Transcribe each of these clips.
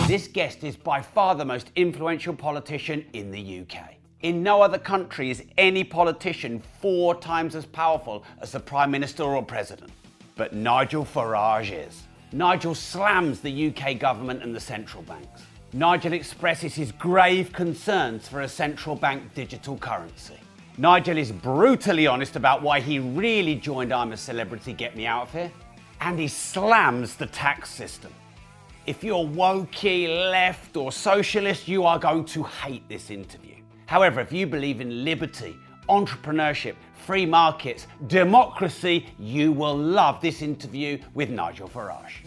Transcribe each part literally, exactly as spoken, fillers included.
This guest is by far the most influential politician in the U K. In no other country is any politician four times as powerful as the Prime Minister or President. But Nigel Farage is. Nigel slams the U K government and the central banks. Nigel expresses his grave concerns for a central bank digital currency. Nigel is brutally honest about why he really joined I'm a Celebrity, Get Me Out of Here. And he slams the tax system. If you're wokey, left or socialist, you are going to hate this interview. However, if you believe in liberty, entrepreneurship, free markets, democracy, you will love this interview with Nigel Farage.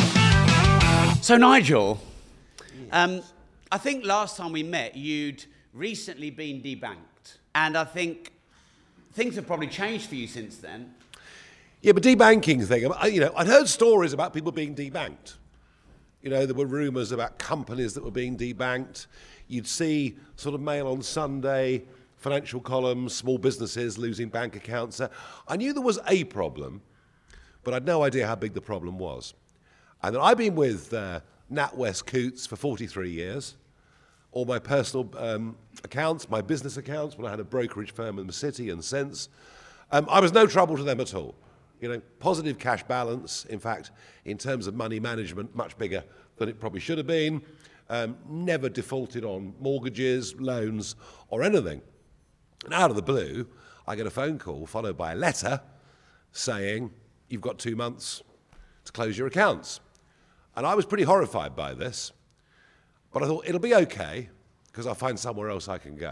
So Nigel, um, I think last time we met, you'd recently been debanked. And I think things have probably changed for you since then. Yeah, but debanking thing, you know, I'd heard stories about people being debanked. You know, there were rumours about companies that were being debanked. You'd see sort of Mail on Sunday, financial columns, small businesses losing bank accounts. I knew there was a problem, but I'd no idea how big the problem was. And then I've been with uh, NatWest Coutts for forty-three years. All my personal um, accounts, my business accounts, when I had a brokerage firm in the city and since, um, I was no trouble to them at all. You know, positive cash balance, in fact, in terms of money management, much bigger than it probably should have been. Um, never defaulted on mortgages, loans, or anything. And out of the blue, I get a phone call followed by a letter saying, you've got two months to close your accounts. And I was pretty horrified by this, but I thought it'll be okay because I'll find somewhere else I can go.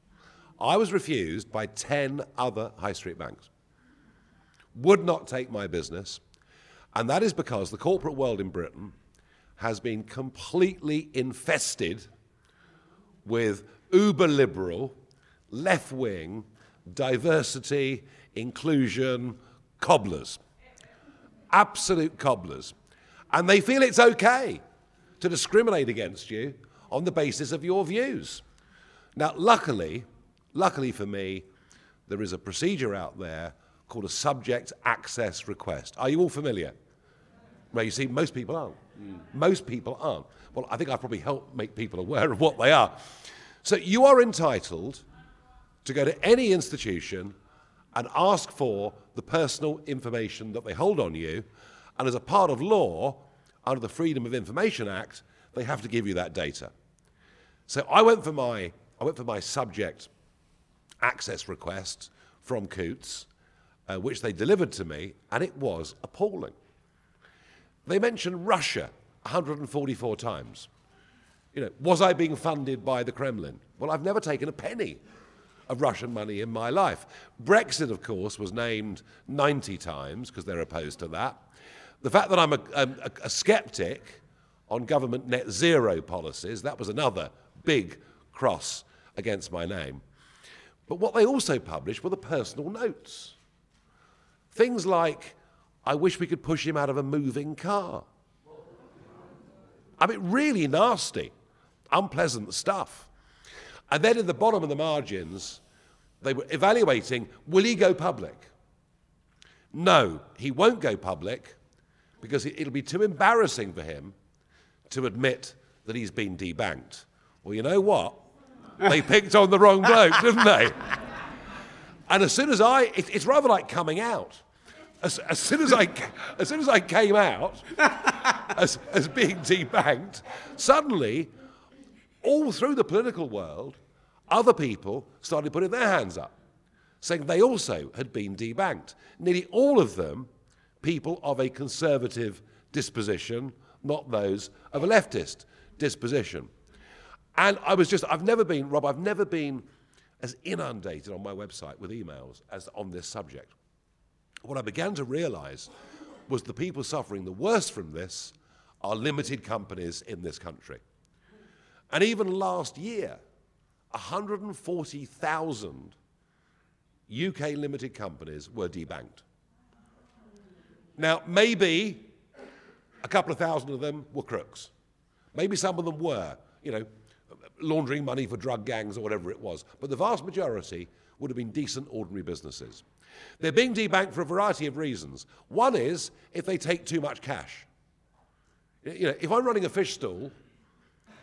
I was refused by ten other high street banks. Would not take my business, and that is because the corporate world in Britain has been completely infested with uber-liberal, left-wing, diversity, inclusion, cobblers. Absolute cobblers. And they feel it's okay to discriminate against you on the basis of your views. Now, luckily, luckily for me, there is a procedure out there called a subject access request. Are you all familiar? Well, you see, most people aren't. Mm. Most people aren't. Well, I think I've probably helped make people aware of what they are. So you are entitled to go to any institution and ask for the personal information that they hold on you, and as a part of law, under the Freedom of Information Act, they have to give you that data. So I went for my, I went for my subject access request from Coutts, Uh, which they delivered to me, and it was appalling. They mentioned Russia one hundred forty-four times. You know, was I being funded by the Kremlin? Well, I've never taken a penny of Russian money in my life. Brexit, of course, was named ninety times, because they're opposed to that. The fact that I'm a, a, a skeptic on government net zero policies, that was another big cross against my name. But what they also published were the personal notes. Things like, I wish we could push him out of a moving car. I mean, really nasty, unpleasant stuff. And then in the bottom of the margins, they were evaluating, will he go public? No, he won't go public because it'll be too embarrassing for him to admit that he's been debanked. Well, you know what? They picked on the wrong bloke, didn't they? And as soon as I, it, it's rather like coming out. As, as soon as I, as soon as I came out as, as being debanked, suddenly, all through the political world, other people started putting their hands up, saying they also had been debanked. Nearly all of them, people of a conservative disposition, not those of a leftist disposition. And I was just, I've never been, Rob, I've never been as inundated on my website with emails as on this subject. What I began to realize was the people suffering the worst from this are limited companies in this country. And even last year, one hundred forty thousand U K limited companies were debanked. Now, maybe a couple of thousand of them were crooks. Maybe some of them were, you know, laundering money for drug gangs or whatever it was. But the vast majority would have been decent, ordinary businesses. They're being debanked for a variety of reasons. One is if they take too much cash. You know, if I'm running a fish stall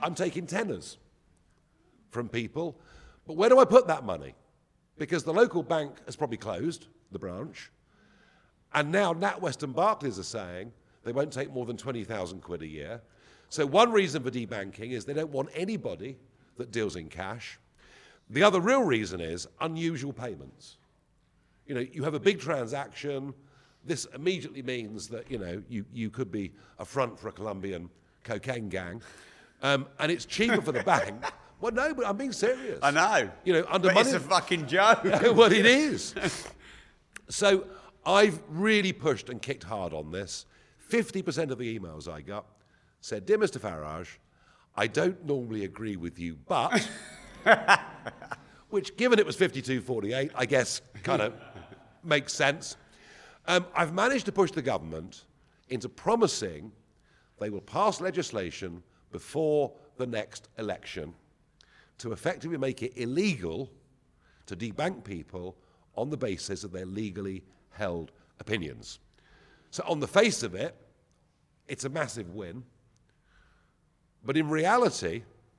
I'm taking tenors from people. But where do I put that money? Because the local bank has probably closed, the branch. And now NatWest and Barclays are saying they won't take more than twenty thousand quid a year. So one reason for debanking is they don't want anybody that deals in cash. The other real reason is unusual payments. You know, you have a big transaction. This immediately means that, you know, you, you could be a front for a Colombian cocaine gang. Um, and it's cheaper for the bank. Well, no, but I'm being serious. I know. You know, under but money, it's a fucking joke. Well, it is. So I've really pushed and kicked hard on this. fifty percent of the emails I got said, "Dear Mister Farage, I don't normally agree with you, but..." Which, given it was fifty-two forty-eight, I guess kind of makes sense. Um, I've managed to push the government into promising they will pass legislation before the next election to effectively make it illegal to debank people on the basis of their legally held opinions. So on the face of it, it's a massive win. But in reality,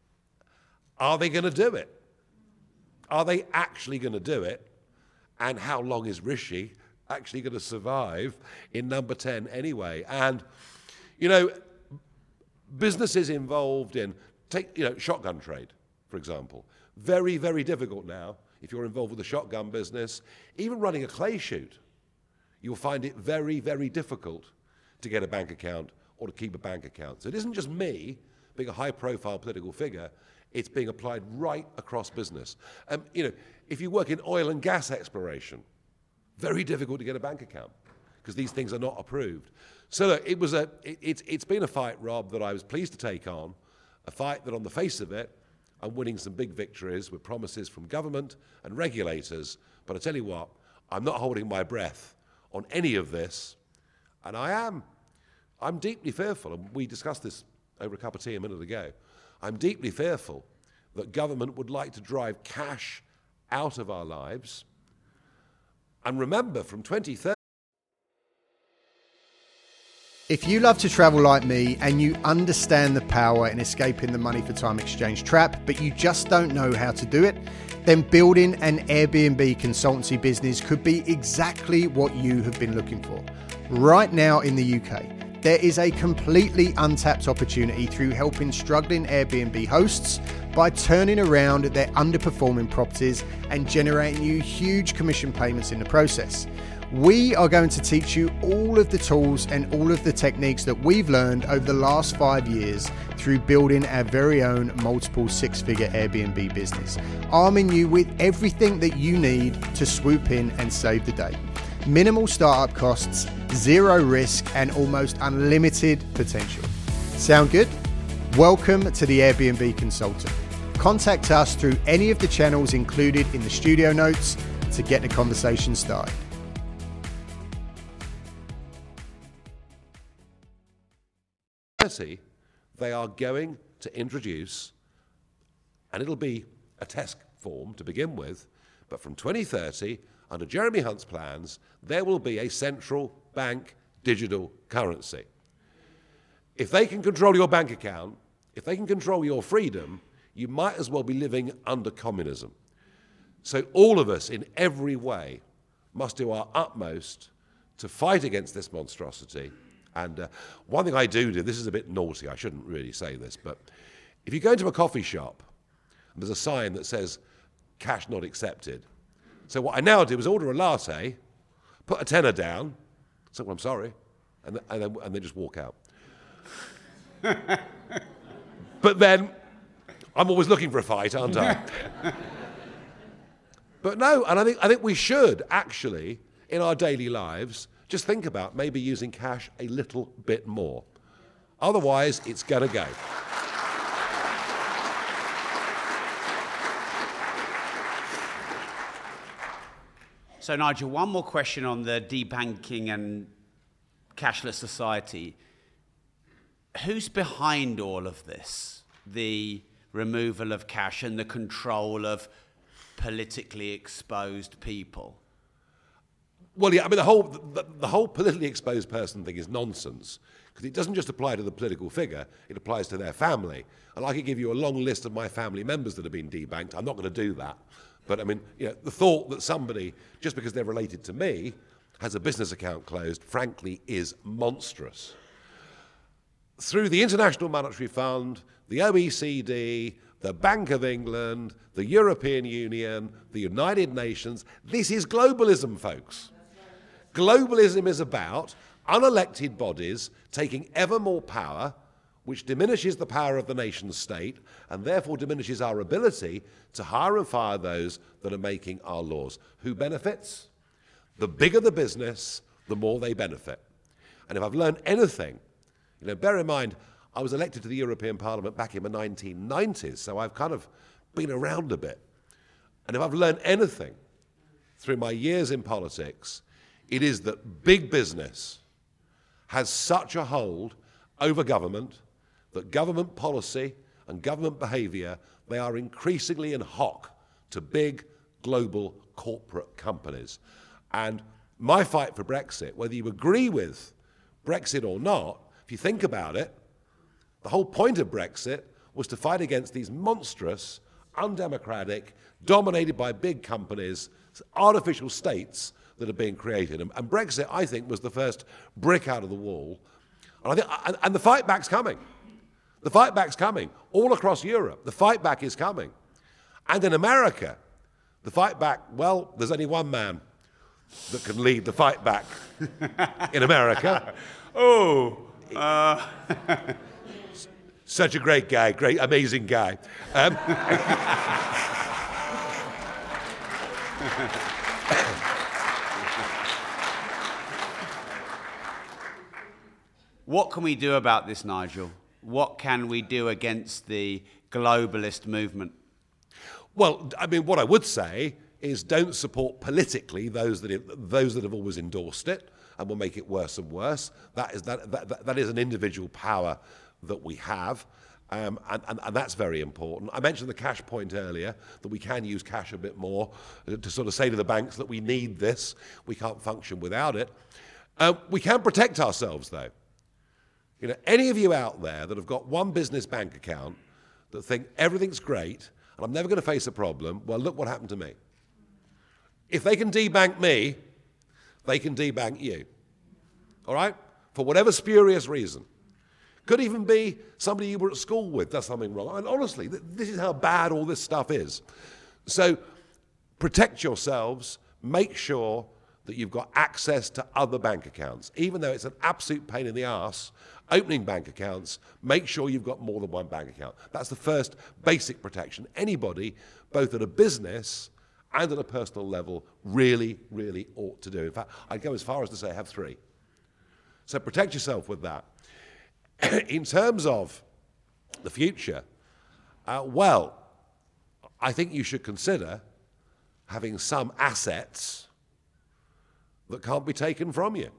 are they going to do it? Are they actually going to do it? And how long is Rishi actually going to survive in number ten anyway? And, you know, businesses involved in, take, you know, shotgun trade, for example. Very, very difficult now if you're involved with the shotgun business. Even running a clay shoot, you'll find it very, very difficult to get a bank account or to keep a bank account. So it isn't just me being a high-profile political figure. It's being applied right across business. Um, you know, if you work in oil and gas exploration, very difficult to get a bank account because these things are not approved. So look, it was a, it, it's, it's been a fight, Rob, that I was pleased to take on, a fight that on the face of it, I'm winning some big victories with promises from government and regulators. But I tell you what, I'm not holding my breath on any of this. And I am, I'm deeply fearful, and we discussed this over a cup of tea a minute ago, I'm deeply fearful that government would like to drive cash out of our lives. And remember, from twenty thirty... If you love to travel like me and you understand the power in escaping the money for time exchange trap, but you just don't know how to do it, then building an Airbnb consultancy business could be exactly what you have been looking for. Right now in the U K, there is a completely untapped opportunity through helping struggling Airbnb hosts by turning around their underperforming properties and generating you huge commission payments in the process. We are going to teach you all of the tools and all of the techniques that we've learned over the last five years through building our very own multiple six-figure Airbnb business, arming you with everything that you need to swoop in and save the day. Minimal startup costs, zero risk, and almost unlimited potential. Sound good? Welcome to the Airbnb Consultant. Contact us through any of the channels included in the studio notes to get the conversation started. They are going to introduce, and it'll be a test form to begin with, but from twenty thirty, under Jeremy Hunt's plans, there will be a central bank digital currency. If they can control your bank account, if they can control your freedom, you might as well be living under communism. So all of us, in every way, must do our utmost to fight against this monstrosity. And uh, one thing I do do, this is a bit naughty, I shouldn't really say this, but if you go into a coffee shop and there's a sign that says cash not accepted, so what I now do is order a latte, put a tenner down, say, well, I'm sorry, and, th- and, then, and then just walk out. But then, I'm always looking for a fight, aren't I? But no, and I think, I think we should actually, in our daily lives, just think about maybe using cash a little bit more. Otherwise, it's gonna go. So, Nigel, one more question on the debanking and cashless society. Who's behind all of this? The removal of cash and the control of politically exposed people? Well, yeah, I mean, the whole, the, the whole politically exposed person thing is nonsense, Because it doesn't just apply to the political figure, it applies to their family. And I could give you a long list of my family members that have been debanked. I'm not going to do that. But I mean, you know, the thought that somebody, just because they're related to me, has a business account closed, frankly, is monstrous. Through the International Monetary Fund, the O E C D, the Bank of England, the European Union, the United Nations, this is globalism, folks. Globalism is about unelected bodies taking ever more power, which diminishes the power of the nation state and therefore diminishes our ability to hire and fire those that are making our laws. Who benefits? The bigger the business, the more they benefit. And if I've learned anything, you know, bear in mind, I was elected to the European Parliament back in the nineteen nineties, so I've kind of been around a bit. And if I've learned anything through my years in politics, it is that big business has such a hold over government that government policy and government behaviour, they are increasingly in hock to big global corporate companies. And my fight for Brexit, whether you agree with Brexit or not, if you think about it, the whole point of Brexit was to fight against these monstrous, undemocratic, dominated by big companies, artificial states that are being created. And, and Brexit, I think, was the first brick out of the wall. And, I think, and, and the fight back's coming. The fight back's coming. All across Europe, the fight back is coming. And in America, the fight back, well, there's only one man that can lead the fight back in America. Oh, uh... Such a great guy, great, amazing guy. Um, What can we do about this, Nigel? What can we do against the globalist movement? Well, I mean, what I would say is don't support politically those that have, those that have always endorsed it and will make it worse and worse. That is, that, that, that is an individual power that we have, um, and, and, and that's very important. I mentioned the cash point earlier, that we can use cash a bit more to sort of say to the banks that we need this, we can't function without it. Uh, we can protect ourselves, though. You know, any of you out there that have got one business bank account that think everything's great and I'm never going to face a problem, well, look what happened to me. If they can debank me, they can debank you. All right? For whatever spurious reason. Could even be somebody you were at school with does something wrong. And honestly, th this is how bad all this stuff is. So protect yourselves. Make sure that you've got access to other bank accounts. Even though it's an absolute pain in the arse, opening bank accounts, make sure you've got more than one bank account. That's the first basic protection. Anybody, both at a business and at a personal level, really, really ought to do. In fact, I'd go as far as to say have three. So protect yourself with that. In terms of the future, uh, well, I think you should consider having some assets that can't be taken from you.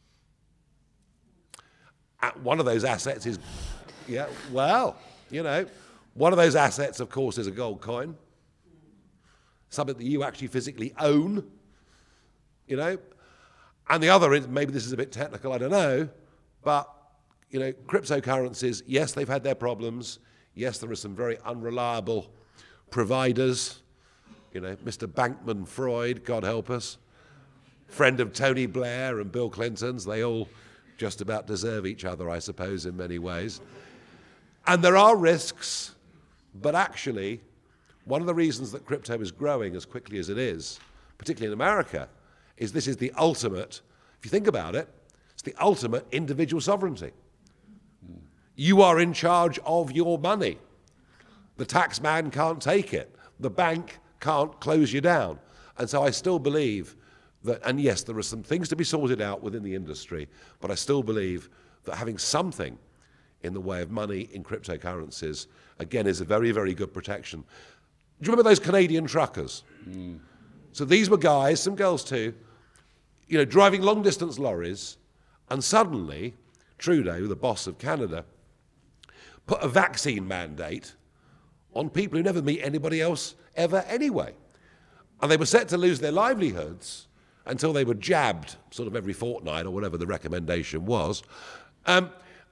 Uh, one of those assets is, yeah, well, you know, one of those assets, of course, is a gold coin, something that you actually physically own, you know, and the other is, maybe this is a bit technical, I don't know, but you know, cryptocurrencies, yes, they've had their problems. Yes, there are some very unreliable providers. You know, Mister Bankman-Freud, God help us. Friend of Tony Blair and Bill Clinton's. They all just about deserve each other, I suppose, in many ways. And there are risks, but actually, one of the reasons that crypto is growing as quickly as it is, particularly in America, is this is the ultimate, if you think about it, it's the ultimate individual sovereignty. You are in charge of your money. The tax man can't take it. The bank can't close you down. And so I still believe that, and yes, there are some things to be sorted out within the industry, but I still believe that having something in the way of money in cryptocurrencies, again, is a very, very good protection. Do you remember those Canadian truckers? Mm. So these were guys, some girls too, you know, driving long-distance lorries, and suddenly Trudeau, the boss of Canada, put a vaccine mandate on people who never meet anybody else ever anyway. And they were set to lose their livelihoods until they were jabbed sort of every fortnight or whatever the recommendation was. Um,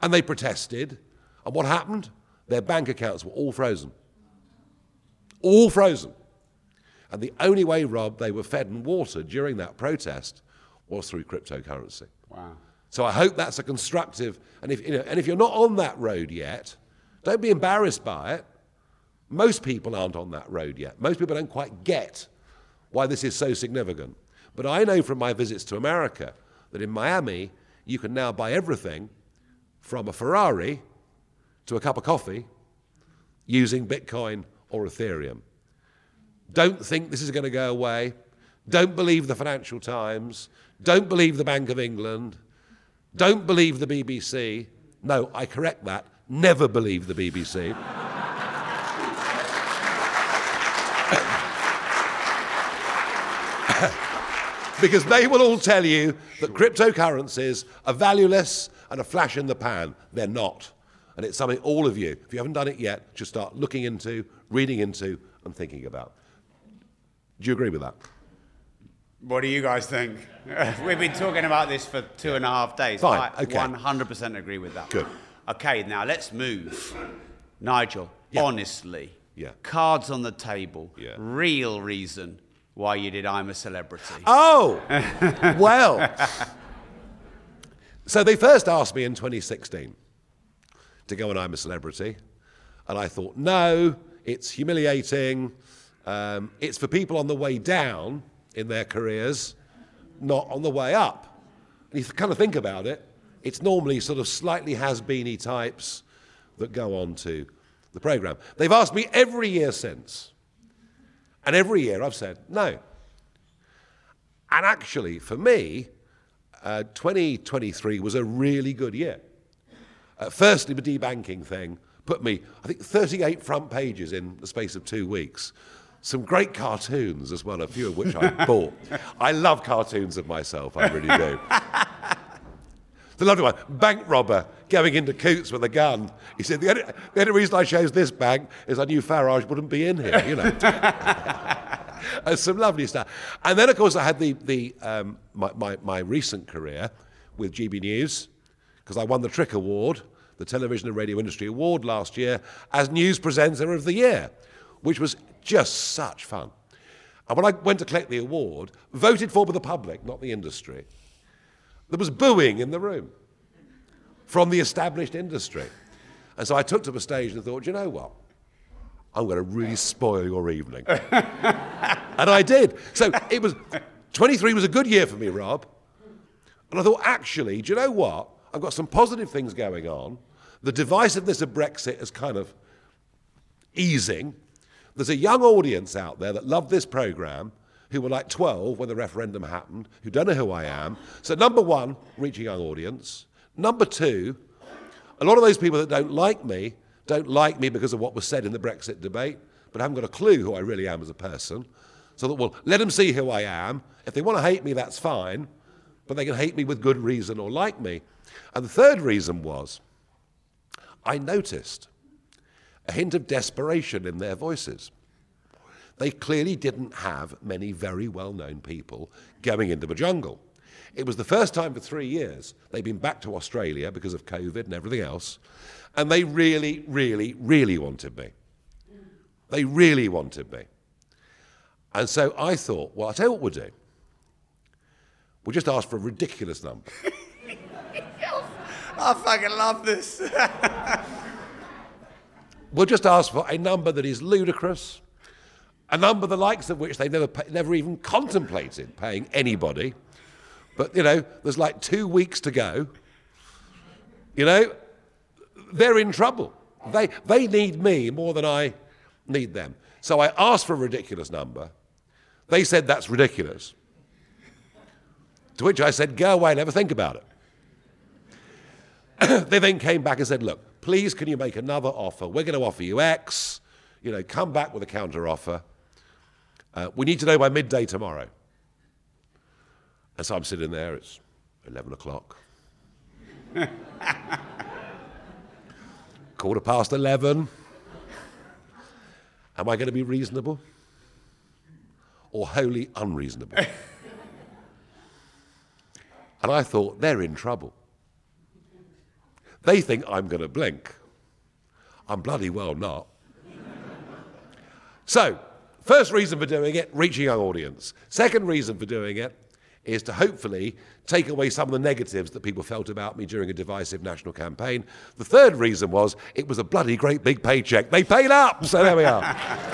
And they protested. And what happened? Their bank accounts were all frozen. All frozen. And the only way, Rob, they were fed and watered during that protest was through cryptocurrency. Wow. So I hope that's a constructive, and if, you know, and if you're not on that road yet, don't be embarrassed by it. Most people aren't on that road yet. Most people don't quite get why this is so significant. But I know from my visits to America that in Miami, you can now buy everything from a Ferrari to a cup of coffee using Bitcoin or Ethereum. Don't think this is going to go away. Don't believe the Financial Times. Don't believe the Bank of England. Don't believe the B B C. No, I correct that. Never believe the B B C. Because they will all tell you that cryptocurrencies are valueless and a flash in the pan. They're not. And it's something all of you, if you haven't done it yet, should start looking into, reading into, and thinking about. Do you agree with that? What do you guys think? We've been talking about this for two and a half days. Fine, I okay. one hundred percent agree with that. Good. Okay, now let's move. Nigel, Yeah. honestly, Yeah. cards on the table, Yeah. real reason why you did I'm a Celebrity. Oh, well. So they first asked me in twenty sixteen to go on I'm a Celebrity. And I thought, no, it's humiliating. Um, it's for people on the way down in their careers, not on the way up. And you kind of think about it, it's normally sort of slightly has-beeny types that go on to the programme. They've asked me every year since. And every year I've said no. And actually, for me, uh, twenty twenty-three was a really good year. Uh, firstly, the debanking thing put me, I think, thirty-eight front pages in the space of two weeks. Some great cartoons as well, a few of which I bought. I love cartoons of myself, I really do. The lovely one, bank robber going into Coutts with a gun. He said, the only, the only reason I chose this bank is I knew Farage wouldn't be in here, you know. And some lovely stuff. And then, of course, I had the, the, um, my, my, my recent career with G B News, because I won the Trick Award, the Television and Radio Industry Award last year, as News Presenter of the Year, which was just such fun. And when I went to collect the award, voted for by the public, not the industry, there was booing in the room from the established industry. And so I took to the stage and thought, you know what? I'm going to really spoil your evening. And I did. So it was, twenty-three was a good year for me, Rob. And I thought, actually, do you know what? I've got some positive things going on. The divisiveness of Brexit is kind of easing. There's a young audience out there that love this programme, who were like twelve when the referendum happened, who don't know who I am. So number one, reach a young audience. Number two, a lot of those people that don't like me, don't like me because of what was said in the Brexit debate, but haven't got a clue who I really am as a person. So that, well, let them see who I am. If they want to hate me, that's fine, but they can hate me with good reason or like me. And the third reason was, I noticed a hint of desperation in their voices. They clearly didn't have many very well-known people going into the jungle. It was the first time for three years they'd been back to Australia because of COVID and everything else, and they really, really, really wanted me. They really wanted me. And so I thought, well, I'll tell you what we'll do. We'll just ask for a ridiculous number. I fucking love this. We'll just ask for a number that is ludicrous, a number the likes of which they never, pay, never even contemplated paying anybody. But, you know, there's like two weeks to go. You know, they're in trouble. They, they need me more than I need them. So I asked for a ridiculous number. They said, that's ridiculous. To which I said, go away, never think about it. They then came back and said, look, please can you make another offer? We're going to offer you X. You know, come back with a counter offer. Uh, we need to know by midday tomorrow. And so I'm sitting there, it's eleven o'clock. Quarter past eleven. Am I going to be reasonable? Or wholly unreasonable? And I thought, they're in trouble. They think I'm going to blink. I'm bloody well not. So, first reason for doing it, reach a young audience. Second reason for doing it is to hopefully take away some of the negatives that people felt about me during a divisive national campaign. The third reason was it was a bloody great big paycheck. They paid up, so there we are.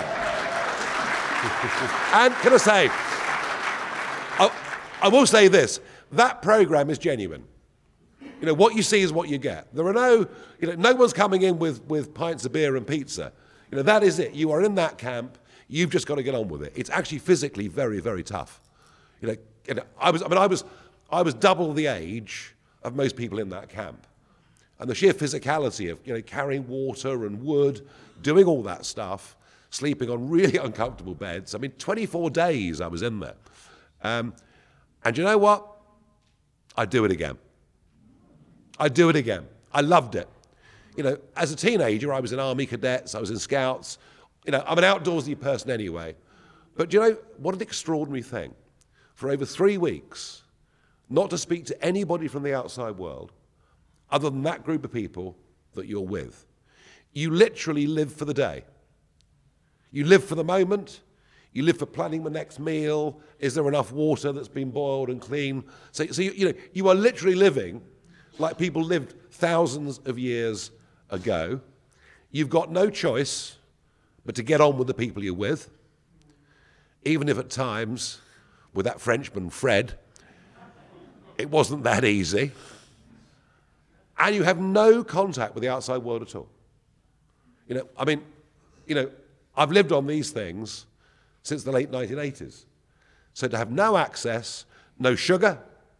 And can I say, I, I will say this, that programme is genuine. You know, what you see is what you get. There are no, you know, no one's coming in with, with pints of beer and pizza. You know, that is it. You are in that camp. You've just got to get on with it. It's actually physically very, very tough. You know, you know, I was, I mean, I was, I was double the age of most people in that camp, and the sheer physicality of, you know, carrying water and wood, doing all that stuff, sleeping on really uncomfortable beds. I mean, twenty-four days I was in there, um, and you know what? I'd do it again. I'd do it again. I loved it. You know, as a teenager, I was in Army Cadets, I was in Scouts. You know, I'm an outdoorsy person anyway. But you know, what an extraordinary thing. For over three weeks, not to speak to anybody from the outside world, other than that group of people that you're with. You literally live for the day. You live for the moment. You live for planning the next meal. Is there enough water that's been boiled and clean? So, so you, you know, you are literally living like people lived thousands of years ago. You've got no choice but to get on with the people you're with, even if at times, with that Frenchman Fred, it wasn't that easy. And you have no contact with the outside world at all. You know, I mean, you know, I've lived on these things since the late nineteen eighties. So to have no access, no sugar,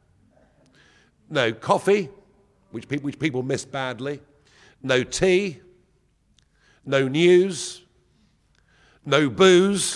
no coffee, which people, which people miss badly, no tea, no news, no booze,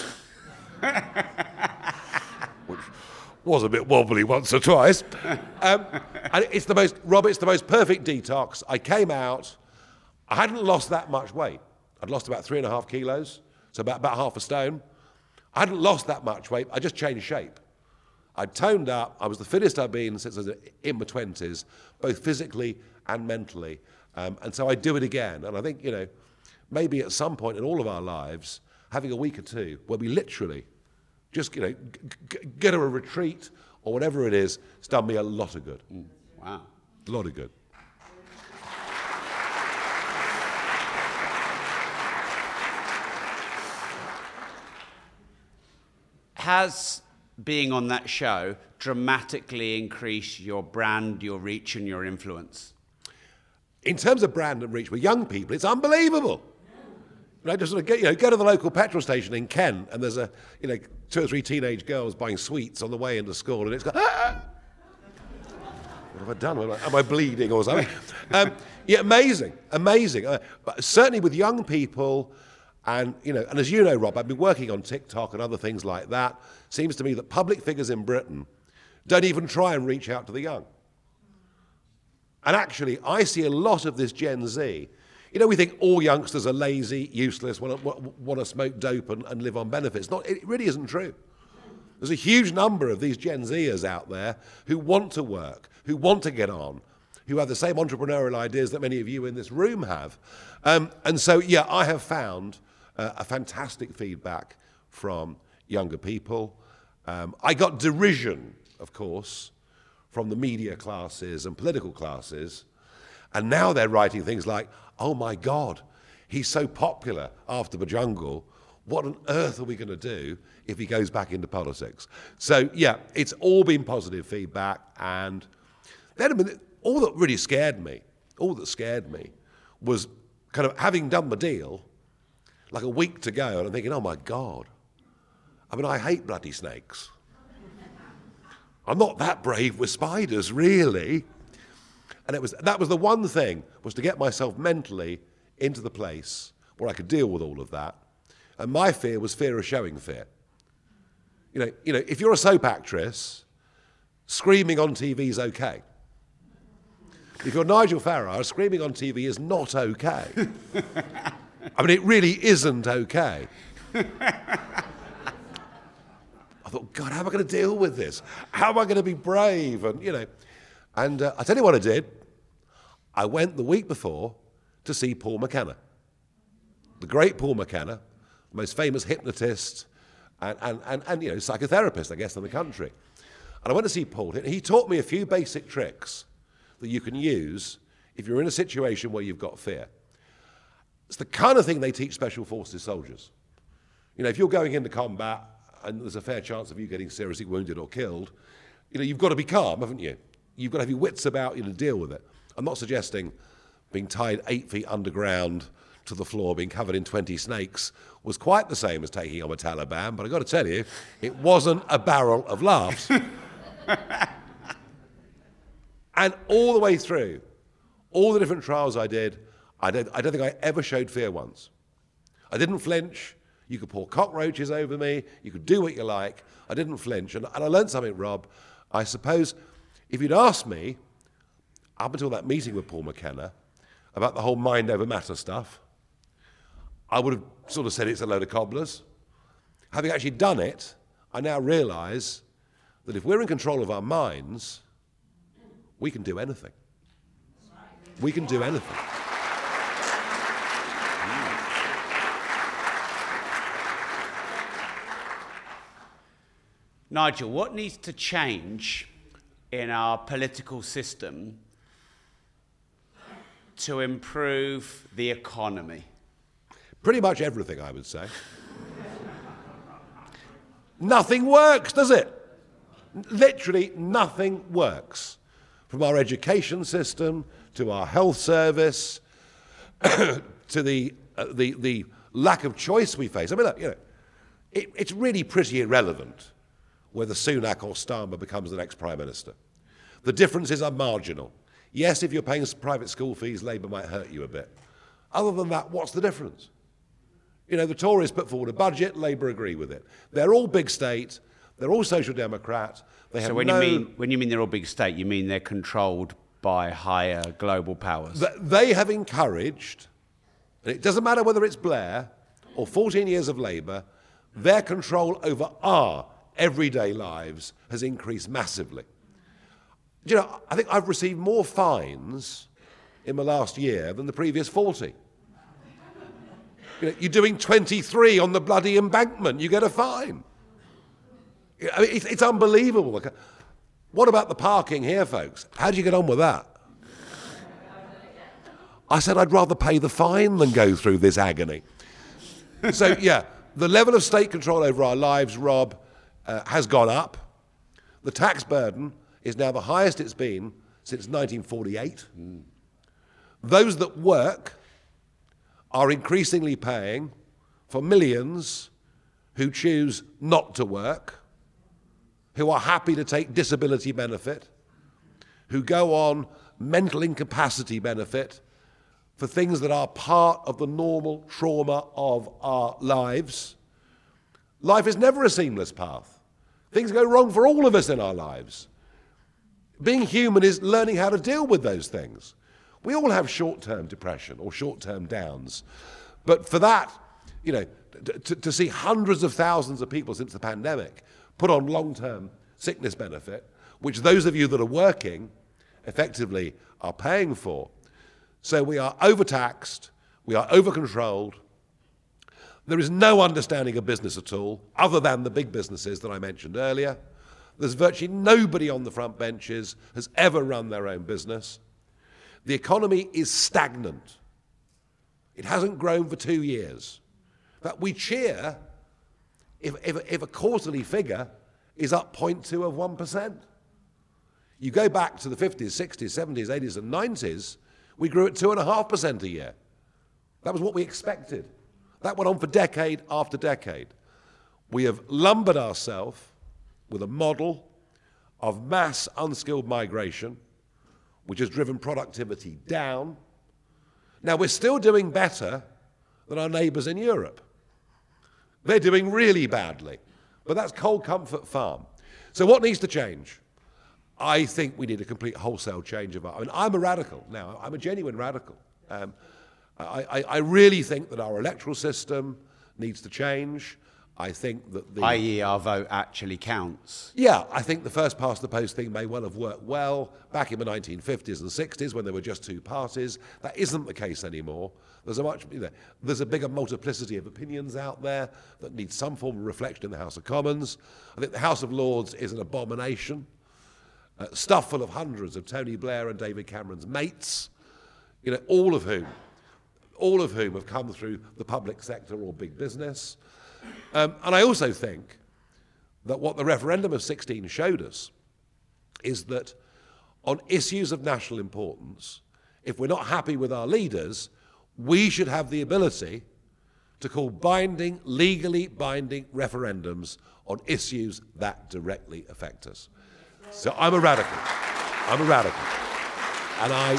which was a bit wobbly once or twice. Um, and it's the most, Rob, it's the most perfect detox. I came out, I hadn't lost that much weight. I'd lost about three and a half kilos, so about, about half a stone. I hadn't lost that much weight, I just changed shape. I'd toned up, I was the fittest I've been since I was in my twenties, both physically and mentally. Um, and so I'd do it again. And I think, you know, maybe at some point in all of our lives, having a week or two where we literally just, you know, g- g- get to a retreat or whatever it is, it's done me a lot of good. Mm, wow. A lot of good. Has being on that show dramatically increased your brand, your reach, and your influence? In terms of brand and reach with young people, it's unbelievable. You know, just sort of get, you know, go to the local petrol station in Kent, and there's a, you know, two or three teenage girls buying sweets on the way into school, and it's got, ah! What have I done? Am I, am I bleeding or something? um, yeah, amazing, amazing. Uh, but certainly with young people, and you know, and as you know, Rob, I've been working on TikTok and other things like that. Seems to me that public figures in Britain don't even try and reach out to the young. And actually, I see a lot of this Gen Z. You know, we think all youngsters are lazy, useless, want to, want to smoke dope and, and live on benefits. Not, it really isn't true. There's a huge number of these Gen Zers out there who want to work, who want to get on, who have the same entrepreneurial ideas that many of you in this room have. Um, and so, yeah, I have found uh, a fantastic feedback from younger people. Um, I got derision, of course, from the media classes and political classes. And now they're writing things like, oh my God, he's so popular after the jungle. What on earth are we going to do if he goes back into politics? So, yeah, it's all been positive feedback. And then, I mean, all that really scared me, all that scared me was kind of having done the deal, like a week to go, and I'm thinking, oh my God, I mean, I hate bloody snakes. I'm not that brave with spiders, really. And it was, that was the one thing, was to get myself mentally into the place where I could deal with all of that. And my fear was fear of showing fear. You know, you know, if you're a soap actress, screaming on T V is okay. If you're Nigel Farage, screaming on T V is not okay. I mean, it really isn't okay. I thought, God, how am I going to deal with this? How am I going to be brave? And, you know, and uh, I tell you what I did. I went the week before to see Paul McKenna, the great Paul McKenna, the most famous hypnotist and, and, and, and you know, psychotherapist, I guess, in the country. And I went to see Paul. He taught me a few basic tricks that you can use if you're in a situation where you've got fear. It's the kind of thing they teach Special Forces soldiers. You know, if you're going into combat and there's a fair chance of you getting seriously wounded or killed, you know, you've got to be calm, haven't you? You've got to have your wits about you to deal with it. I'm not suggesting being tied eight feet underground to the floor, being covered in twenty snakes, was quite the same as taking on a Taliban, but I've got to tell you, it wasn't a barrel of laughs. And all the way through, all the different trials I did, I don't, I don't think I ever showed fear once. I didn't flinch. You could pour cockroaches over me. You could do what you like. I didn't flinch. And, and I learned something, Rob. I suppose if you'd asked me, up until that meeting with Paul McKenna, about the whole mind over matter stuff, I would have sort of said it's a load of cobblers. Having actually done it, I now realise that if we're in control of our minds, we can do anything. We can do anything. Nigel, what needs to change in our political system to improve the economy? Pretty much everything, I would say. Nothing works, does it? Literally nothing works. From our education system to our health service to the, uh, the, the lack of choice we face. I mean, look, you know, it, it's really pretty irrelevant whether Sunak or Starmer becomes the next Prime Minister. The differences are marginal. Yes, if you're paying private school fees, Labour might hurt you a bit. Other than that, what's the difference? You know, the Tories put forward a budget, Labour agree with it. They're all big state, they're all social democrat. They have so when no, you mean when you mean they're all big state, you mean they're controlled by higher global powers? They have encouraged, and it doesn't matter whether it's Blair or fourteen years of Labour, their control over our everyday lives has increased massively. Do you know, I think I've received more fines in the last year than the previous forty. You know, you're doing twenty-three on the bloody embankment, you get a fine. I mean, it's, it's unbelievable. What about the parking here, folks? How do you get on with that? I said I'd rather pay the fine than go through this agony. So, yeah, the level of state control over our lives, Rob, uh, has gone up. The tax burden is now the highest it's been since nineteen forty-eight. Mm. Those that work are increasingly paying for millions who choose not to work, who are happy to take disability benefit, who go on mental incapacity benefit for things that are part of the normal trauma of our lives. Life is never a seamless path. Things go wrong for all of us in our lives. Being human is learning how to deal with those things. We all have short-term depression or short-term downs. But for that, you know, to, to see hundreds of thousands of people since the pandemic put on long-term sickness benefit, which those of you that are working effectively are paying for. So we are overtaxed, we are over-controlled. There is no understanding of business at all, other than the big businesses that I mentioned earlier. There's virtually nobody on the front benches has ever run their own business. The economy is stagnant. It hasn't grown for two years. In fact, we cheer if, if, if a quarterly figure is up zero point two of one percent. You go back to the fifties, sixties, seventies, eighties, and nineties, we grew at two point five percent a year. That was what we expected. That went on for decade after decade. We have lumbered ourselves with a model of mass unskilled migration, which has driven productivity down. Now, we're still doing better than our neighbours in Europe. They're doing really badly, but that's cold comfort farm. So what needs to change? I think we need a complete wholesale change of our... I mean, I'm a radical now. I'm a genuine radical. Um, I, I, I really think that our electoral system needs to change. I think that the... that is our vote actually counts. Yeah, I think the first past the post thing may well have worked well back in the nineteen fifties and sixties when there were just two parties. That isn't the case anymore. There's a much, you know, there's a bigger multiplicity of opinions out there that need some form of reflection in the House of Commons. I think the House of Lords is an abomination, uh, stuffed full of hundreds of Tony Blair and David Cameron's mates, you know, all of whom, all of whom have come through the public sector or big business. Um, and I also think that what the referendum of sixteen showed us is that on issues of national importance, if we're not happy with our leaders, we should have the ability to call binding, legally binding referendums on issues that directly affect us. So I'm a radical. I'm a radical. And I...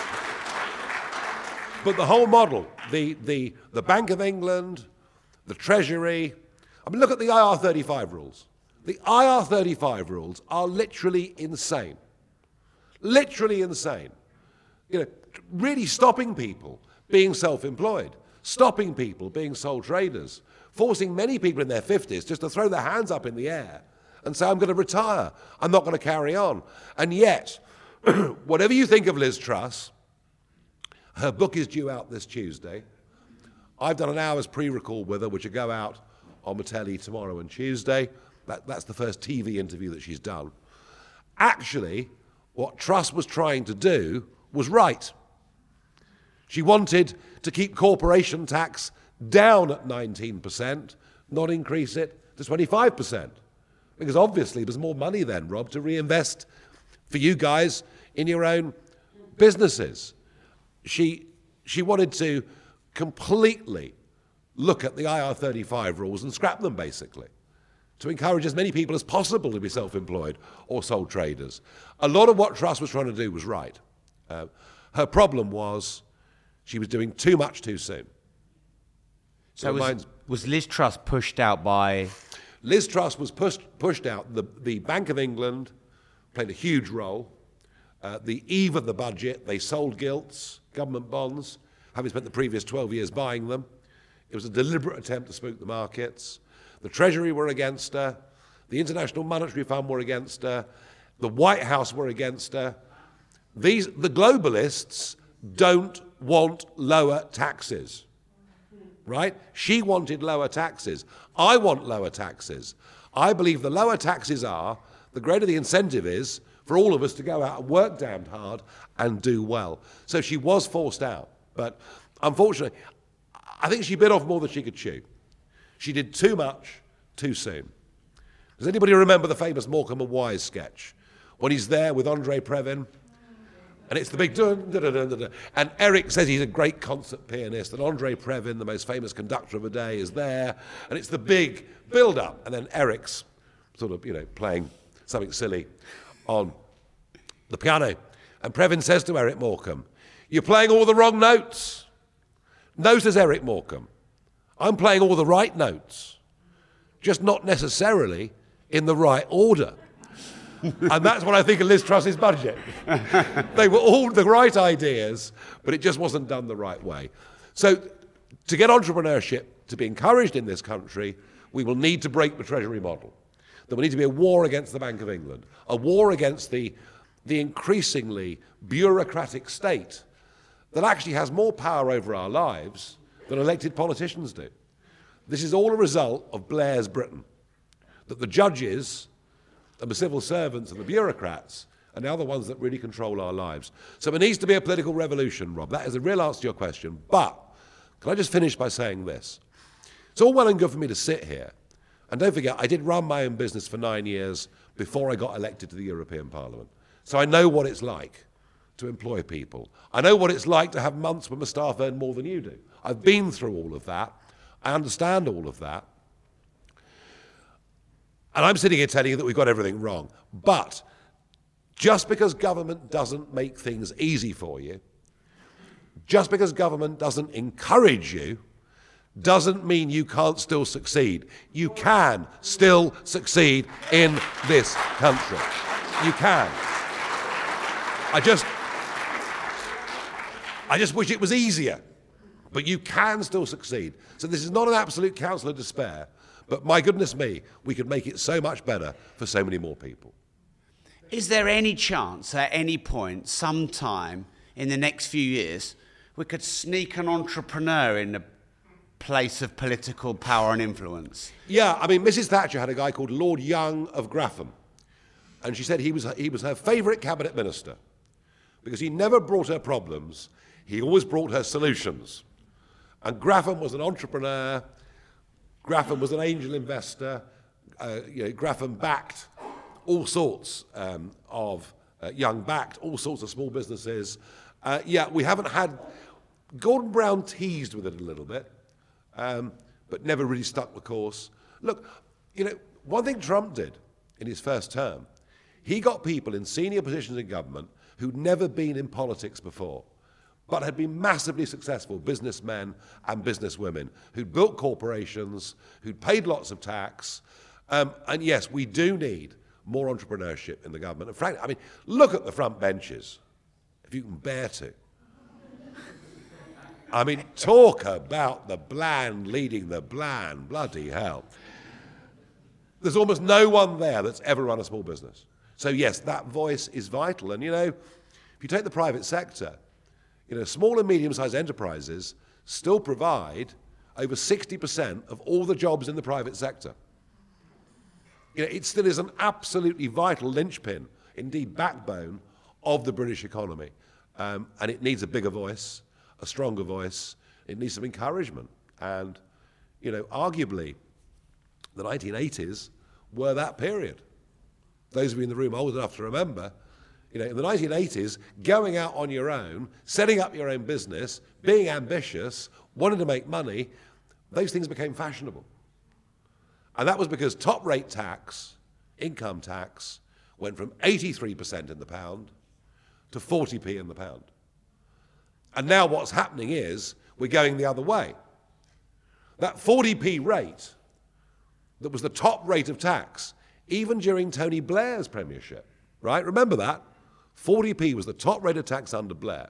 But the whole model, the, the, the Bank of England, the Treasury, I mean, look at the I R thirty-five rules. The I R thirty-five rules are literally insane. Literally insane. You know, really stopping people being self-employed, stopping people being sole traders, forcing many people in their fifties just to throw their hands up in the air and say, I'm going to retire, I'm not going to carry on. And yet, whatever you think of Liz Truss, her book is due out this Tuesday. I've done an hour's pre-record with her, which will go out on the telly tomorrow and Tuesday. That, that's the first T V interview that she's done. Actually, what Truss was trying to do was right. She wanted to keep corporation tax down at nineteen percent, not increase it to twenty-five percent. Because obviously there's more money then, Rob, to reinvest for you guys in your own businesses. She, she wanted to completely look at the I R thirty-five rules and scrap them, basically, to encourage as many people as possible to be self-employed or sole traders. A lot of what Truss was trying to do was right. Uh, her problem was she was doing too much too soon. So was, was Liz Truss pushed out by... Liz Truss was pushed, pushed out. The, the Bank of England played a huge role. Uh, the eve of the budget, they sold gilts, government bonds, having spent the previous twelve years buying them. It was a deliberate attempt to spook the markets. The Treasury were against her. The International Monetary Fund were against her. The White House were against her. These, the globalists don't want lower taxes, right? She wanted lower taxes. I want lower taxes. I believe the lower taxes are, the greater the incentive is for all of us to go out and work damned hard and do well. So she was forced out. But unfortunately, I think she bit off more than she could chew. She did too much too soon. Does anybody remember the famous Morecambe and Wise sketch? When he's there with Andre Previn, and it's the big dun, dun, dun, dun, dun, dun. And Eric says he's a great concert pianist, and Andre Previn, the most famous conductor of the day, is there, and it's the big build-up. And then Eric's sort of, you know, playing something silly on the piano. And Previn says to Eric Morecambe, "You're playing all the wrong notes." No, says Eric Morecambe, "I'm playing all the right notes, just not necessarily in the right order." And that's what I think of Liz Truss's budget. They were all the right ideas, but it just wasn't done the right way. So to get entrepreneurship to be encouraged in this country, we will need to break the Treasury model. There will need to be a war against the Bank of England, a war against the, the increasingly bureaucratic state that actually has more power over our lives than elected politicians do. This is all a result of Blair's Britain, that the judges and the civil servants and the bureaucrats are now the ones that really control our lives. So there needs to be a political revolution, Rob. That is a real answer to your question. But can I just finish by saying this? It's all well and good for me to sit here. And don't forget, I did run my own business for nine years before I got elected to the European Parliament. So I know what it's like to employ people. I know what it's like to have months when my staff earn more than you do. I've been through all of that. I understand all of that. And I'm sitting here telling you that we've got everything wrong. But just because government doesn't make things easy for you, just because government doesn't encourage you, doesn't mean you can't still succeed. You can still succeed in this country. You can. I just, I just wish it was easier. But you can still succeed. So this is not an absolute counsel of despair, but my goodness me, we could make it so much better for so many more people. Is there any chance at any point, sometime in the next few years, we could sneak an entrepreneur in the place of political power and influence? Yeah, I mean, Missus Thatcher had a guy called Lord Young of Graffham, and she said he was, he was her favourite cabinet minister because he never brought her problems, he always brought her solutions. And Graffham was an entrepreneur, Graffham was an angel investor, uh, you know, Graffham backed all sorts um, of, uh, Young backed all sorts of small businesses. Uh, yeah, we haven't had, Gordon Brown teased with it a little bit, um, but never really stuck the course. Look, you know, one thing Trump did in his first term, he got people in senior positions in government who'd never been in politics before, but had been massively successful businessmen and businesswomen who'd built corporations, who'd paid lots of tax. Um, and yes, we do need more entrepreneurship in the government. And frankly, I mean, look at the front benches, if you can bear to. I mean, talk about the bland leading the bland, bloody hell. There's almost no one there that's ever run a small business. So yes, that voice is vital. And you know, if you take the private sector, you know, small and medium-sized enterprises still provide over sixty percent of all the jobs in the private sector. You know, it still is an absolutely vital linchpin, indeed backbone, of the British economy. Um, and it needs a bigger voice, a stronger voice. It needs some encouragement. And, you know, arguably, the nineteen eighties were that period. Those of you in the room old enough to remember, you know, in the nineteen eighties, going out on your own, setting up your own business, being ambitious, wanting to make money, those things became fashionable. And that was because top-rate tax, income tax, went from eighty-three percent in the pound to forty p in the pound. And now what's happening is we're going the other way. That forty p rate, that was the top rate of tax, even during Tony Blair's premiership, right? Remember that? forty p was the top rate of tax under Blair.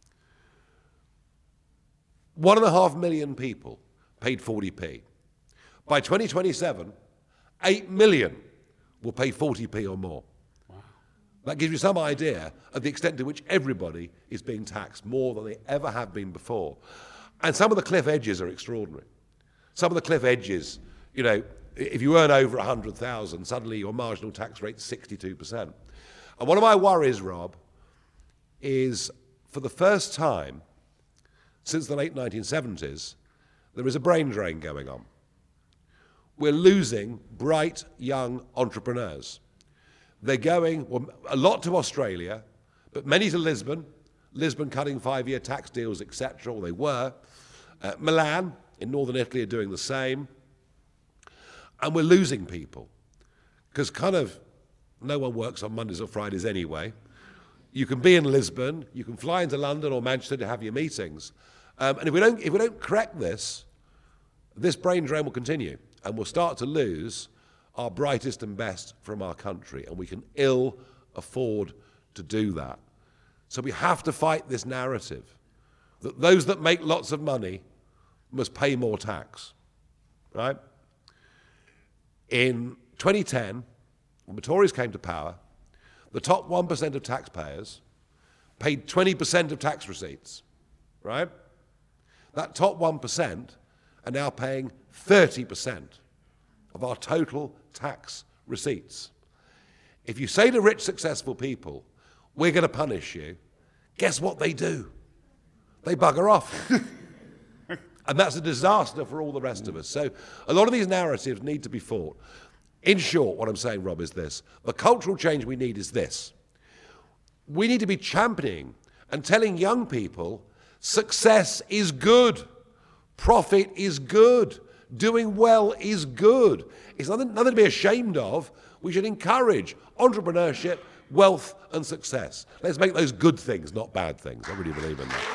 One and a half million people paid forty p. By twenty twenty-seven, eight million will pay forty p or more. Wow. That gives you some idea of the extent to which everybody is being taxed more than they ever have been before. And some of the cliff edges are extraordinary. Some of the cliff edges, you know, if you earn over one hundred thousand, suddenly your marginal tax rate is sixty-two percent. And one of my worries, Rob, is for the first time since the late nineteen seventies, there is a brain drain going on. We're losing bright, young entrepreneurs. They're going, well, a lot to Australia, but many to Lisbon. Lisbon cutting five-year tax deals, et cetera, or they were. Uh, Milan in northern Italy are doing the same. And we're losing people because kind of no one works on Mondays or Fridays anyway. You can be in Lisbon, you can fly into London or Manchester to have your meetings. Um, and if we don't, if we don't correct this, this brain drain will continue and we'll start to lose our brightest and best from our country, and we can ill afford to do that. So we have to fight this narrative that those that make lots of money must pay more tax, right? In twenty ten, when the Tories came to power, the top one percent of taxpayers paid twenty percent of tax receipts, right? That top one percent are now paying thirty percent of our total tax receipts. If you say to rich, successful people, we're going to punish you, guess what they do? They bugger off. And that's a disaster for all the rest of us. So a lot of these narratives need to be fought. In short, what I'm saying, Rob, is this. The cultural change we need is this. We need to be championing and telling young people success is good, profit is good, doing well is good. It's nothing, nothing to be ashamed of. We should encourage entrepreneurship, wealth, and success. Let's make those good things, not bad things. I really believe in that.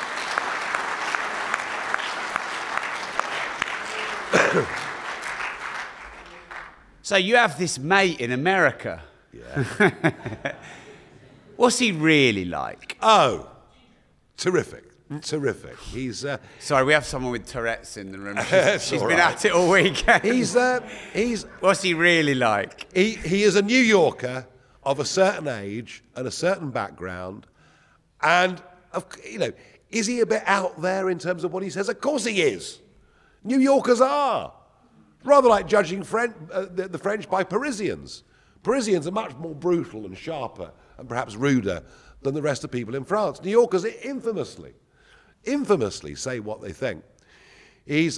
So you have this mate in America. Yeah. What's he really like? Oh, terrific. terrific. He's uh, Sorry, we have someone with Tourette's in the room. She's, she's been right. at it all weekend. he's uh, he's What's he really like? he he is a New Yorker of a certain age and a certain background, and of, you know, is he a bit out there in terms of what he says? Of course he is. New Yorkers are rather like judging French, uh, the, the French by Parisians. Parisians are much more brutal and sharper and perhaps ruder than the rest of the people in France. New Yorkers infamously, infamously say what they think. He's,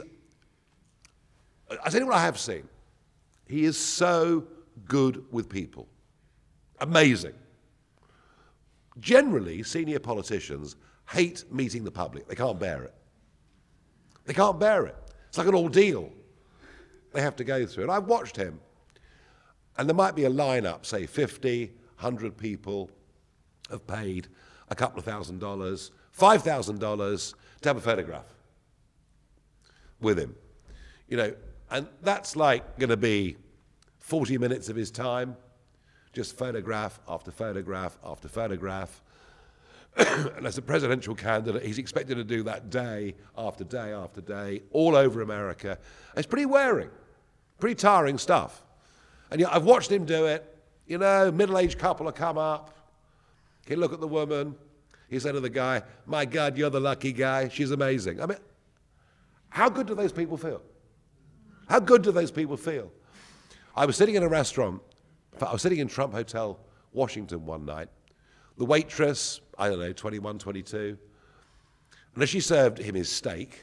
I tell you what I have seen. He is so good with people. Amazing. Generally, senior politicians hate meeting the public. They can't bear it. They can't bear it. It's like an ordeal they have to go through. And I've watched him. And there might be a lineup, say fifty, one hundred people have paid a couple of thousand dollars, five thousand dollars to have a photograph with him. You know, and that's like going to be forty minutes of his time, just photograph after photograph after photograph. And as a presidential candidate, he's expected to do that day after day after day, all over America. And it's pretty wearing, pretty tiring stuff. And you know, I've watched him do it. You know, middle-aged couple will come up. He'll look at the woman. He said to the guy, "My God, you're the lucky guy. She's amazing." I mean, how good do those people feel? How good do those people feel? I was sitting in a restaurant. In fact, I was sitting in Trump Hotel, Washington one night. The waitress, I don't know, twenty-one, twenty-two. And as she served him his steak,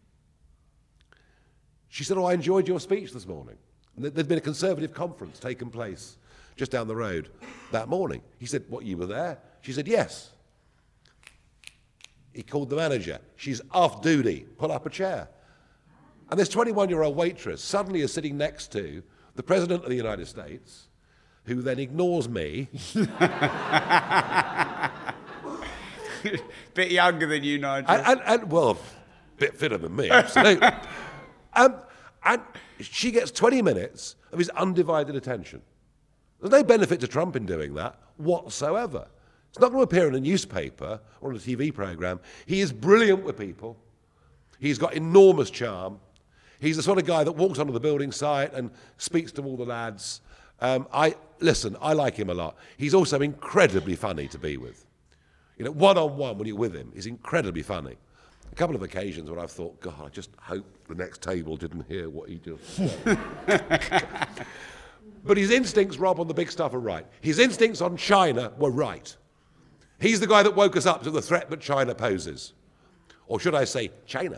she said, "Oh, I enjoyed your speech this morning." And there'd been a conservative conference taking place just down the road that morning. He said, "What, you were there?" She said, "Yes." He called the manager. "She's off duty. Pull up a chair." And this twenty-one-year-old waitress suddenly is sitting next to the President of the United States, who then ignores me. Bit younger than you, Nigel. And, and, and well, a bit fitter than me, absolutely. um, and she gets twenty minutes of his undivided attention. There's no benefit to Trump in doing that whatsoever. It's not going to appear in a newspaper or on a T V program. He is brilliant with people. He's got enormous charm. He's the sort of guy that walks onto the building site and speaks to all the lads. Um, I listen, I like him a lot. He's also incredibly funny to be with. You know, one-on-one when you're with him, he's incredibly funny. A couple of occasions when I've thought, God, I just hope the next table didn't hear what he just said. But his instincts, Rob, on the big stuff are right. His instincts on China were right. He's the guy that woke us up to the threat that China poses. Or should I say, China.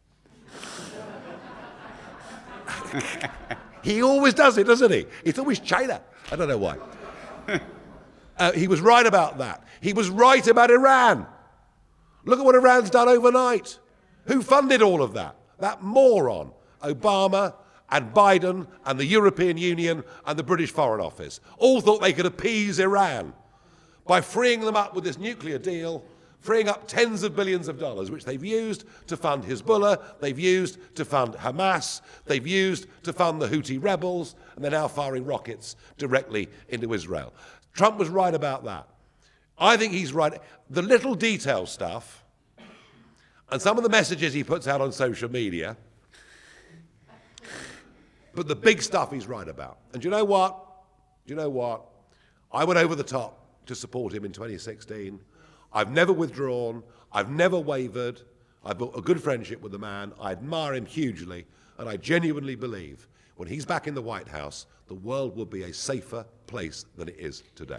He always does it, doesn't he? It's always China. I don't know why. Uh, he was right about that. He was right about Iran. Look at what Iran's done overnight. Who funded all of that? That moron, Obama and Biden and the European Union and the British Foreign Office, all thought they could appease Iran by freeing them up with this nuclear deal, freeing up tens of billions of dollars, which they've used to fund Hezbollah, they've used to fund Hamas, they've used to fund the Houthi rebels, and they're now firing rockets directly into Israel. Trump was right about that. I think he's right. The little detail stuff and some of the messages he puts out on social media, but the big stuff he's right about. And do you know what? Do you know what? I went over the top to support him in twenty sixteen. I've never withdrawn. I've never wavered. I've built a good friendship with the man. I admire him hugely, and I genuinely believe when he's back in the White House, the world will be a safer place than it is today.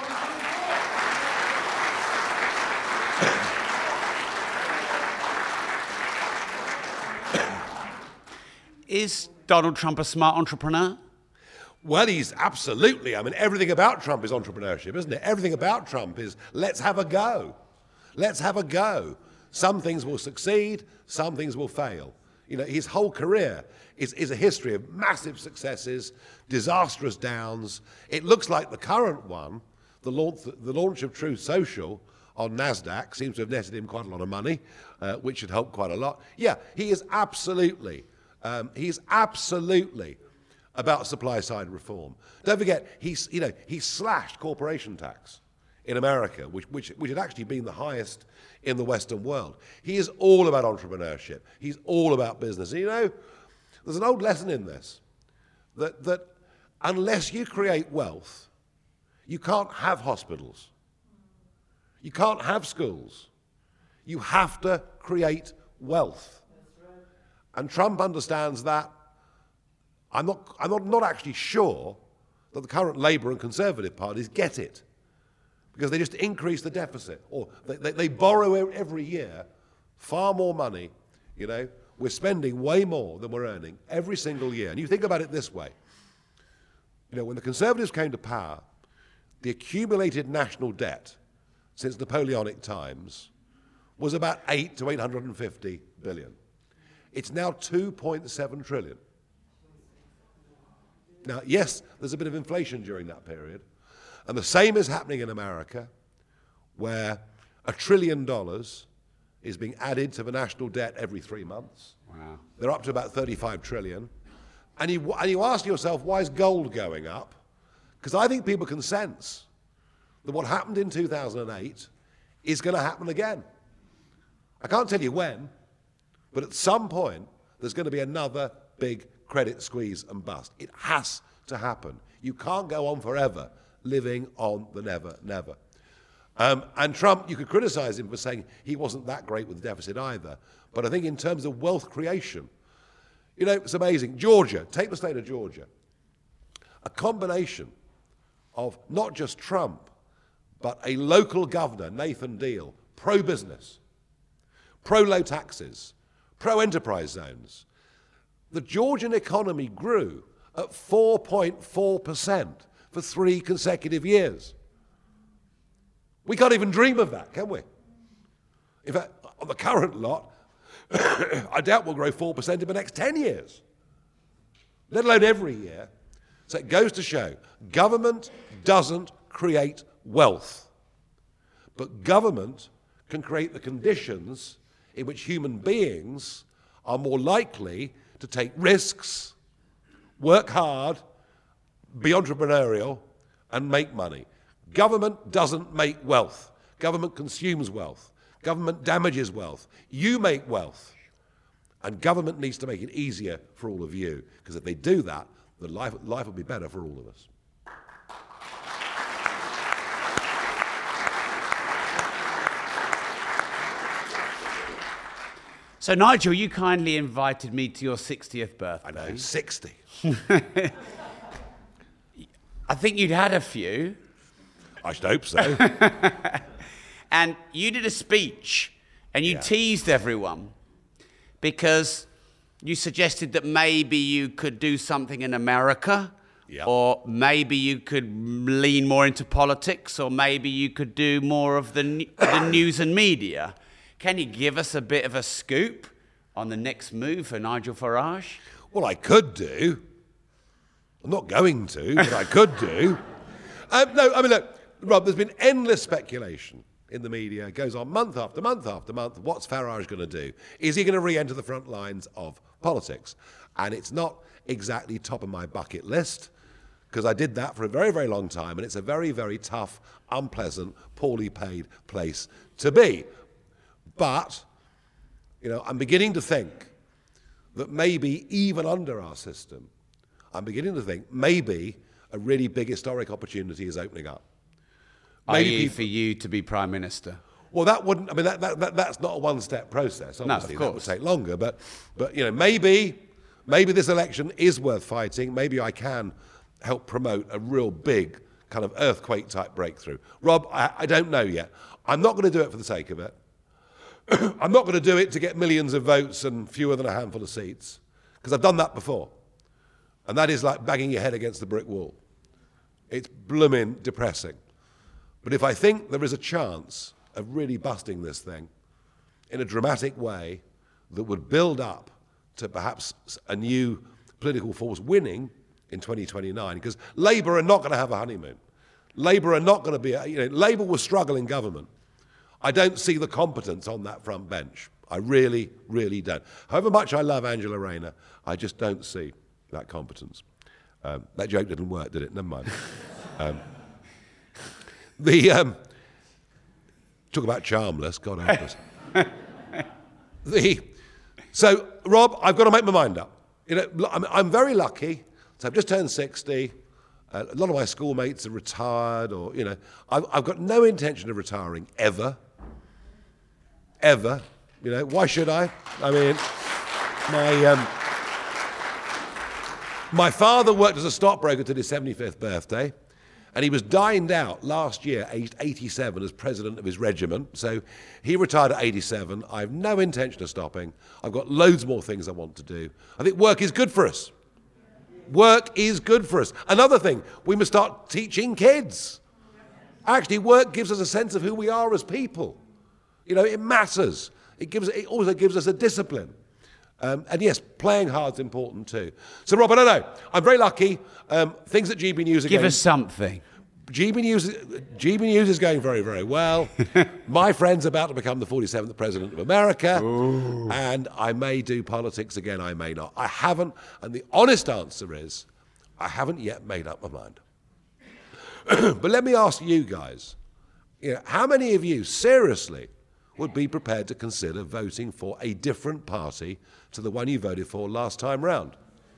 Is Donald Trump a smart entrepreneur? Well, he's absolutely. I mean, everything about Trump is entrepreneurship, isn't it? Everything about Trump is let's have a go. Let's have a go. Some things will succeed, some things will fail. You know, his whole career is, is a history of massive successes, disastrous downs. It looks like the current one, the launch, the launch of Truth Social on NASDAQ, seems to have netted him quite a lot of money, uh, which should help quite a lot. Yeah, he is absolutely, um, he's absolutely about supply-side reform. Don't forget, he's, you know, he slashed corporation tax in America, which, which, which had actually been the highest in the Western world. He is all about entrepreneurship. He's all about business. And you know, there's an old lesson in this, that, that unless you create wealth, you can't have hospitals. You can't have schools. You have to create wealth. And Trump understands that. I'm not, I'm not, not actually sure that the current Labour and Conservative parties get it, because they just increase the deficit, or they, they, they borrow every year far more money. You know, we're spending way more than we're earning every single year. And you think about it this way. You know, when the Conservatives came to power, the accumulated national debt since Napoleonic times was about eight to eight hundred and fifty billion. It's now two point seven trillion. Now, yes, there's a bit of inflation during that period, and the same is happening in America, where a trillion dollars is being added to the national debt every three months. Wow. They're up to about thirty-five trillion. And you, and you ask yourself, why is gold going up? Because I think people can sense that what happened in two thousand eight is going to happen again. I can't tell you when, but at some point, there's going to be another big credit squeeze and bust. It has to happen. You can't go on forever living on the never, never. Um, and Trump, you could criticize him for saying he wasn't that great with the deficit either. But I think in terms of wealth creation, you know, it's amazing. Georgia, take the state of Georgia. A combination of not just Trump, but a local governor, Nathan Deal, pro-business, pro-low taxes, pro-enterprise zones. The Georgian economy grew at four point four percent for three consecutive years. We can't even dream of that, can we? In fact, on the current lot, I doubt we'll grow four percent in the next ten years, let alone every year. So it goes to show, government doesn't create wealth, but government can create the conditions in which human beings are more likely to take risks, work hard, be entrepreneurial, and make money. Government doesn't make wealth. Government consumes wealth. Government damages wealth. You make wealth. And government needs to make it easier for all of you, because if they do that, the life, life will be better for all of us. So, Nigel, you kindly invited me to your sixtieth birthday. I know, sixty. I think you'd had a few. I should hope so. And you did a speech, and you Yeah. teased everyone because you suggested that maybe you could do something in America, Yeah. or maybe you could lean more into politics, or maybe you could do more of the, n- the news and media. Can you give us a bit of a scoop on the next move for Nigel Farage? Well, I could do. I'm not going to, but I could do. Um, no, I mean, look, Rob, there's been endless speculation in the media. It goes on month after month after month. What's Farage going to do? Is he going to re-enter the front lines of politics? And it's not exactly top of my bucket list, because I did that for a very, very long time, and it's a very, very tough, unpleasant, poorly paid place to be. But, you know, I'm beginning to think that maybe even under our system, I'm beginning to think maybe a really big historic opportunity is opening up. Maybe I E people- for you to be Prime Minister. Well, that wouldn't, I mean, that, that, that, that's not a one-step process, obviously. of That would course. take longer. But, but, you know, maybe, maybe this election is worth fighting. Maybe I can help promote a real big kind of earthquake-type breakthrough. Rob, I, I don't know yet. I'm not going to do it for the sake of it. I'm not going to do it to get millions of votes and fewer than a handful of seats, because I've done that before. And that is like banging your head against the brick wall. It's blooming depressing. But if I think there is a chance of really busting this thing in a dramatic way that would build up to perhaps a new political force winning in twenty twenty-nine, because Labour are not going to have a honeymoon. Labour are not going to be, a, you know, Labour will struggle in government. I don't see the competence on that front bench. I really, really don't. However much I love Angela Rayner, I just don't see that competence. Um, that joke didn't work, did it? Never mind. um, the, um, Talk about charmless, God help us. the, so, Rob, I've got to make my mind up. You know, I'm, I'm very lucky. So I've just turned sixty. Uh, a lot of my schoolmates are retired, or, you know, I've, I've got no intention of retiring ever. Ever. You know, why should I? I mean, my, um, my father worked as a stockbroker till his seventy-fifth birthday, and he was dined out last year, aged eighty-seven, as president of his regiment. So he retired at eighty-seven. I have no intention of stopping. I've got loads more things I want to do. I think work is good for us. Work is good for us. Another thing, we must start teaching kids. Actually, work gives us a sense of who we are as people. You know, it matters. It gives. It also gives us a discipline. Um, and yes, playing hard's important too. So, Rob, I don't know. I'm very lucky. Um, things at G B News again. Give us something. G B News, G B News is going very, very well. My friend's about to become the forty-seventh President of America. Ooh. And I may do politics again, I may not. I haven't, and the honest answer is, I haven't yet made up my mind. But let me ask you guys, you know, how many of you seriously would be prepared to consider voting for a different party to the one you voted for last time round?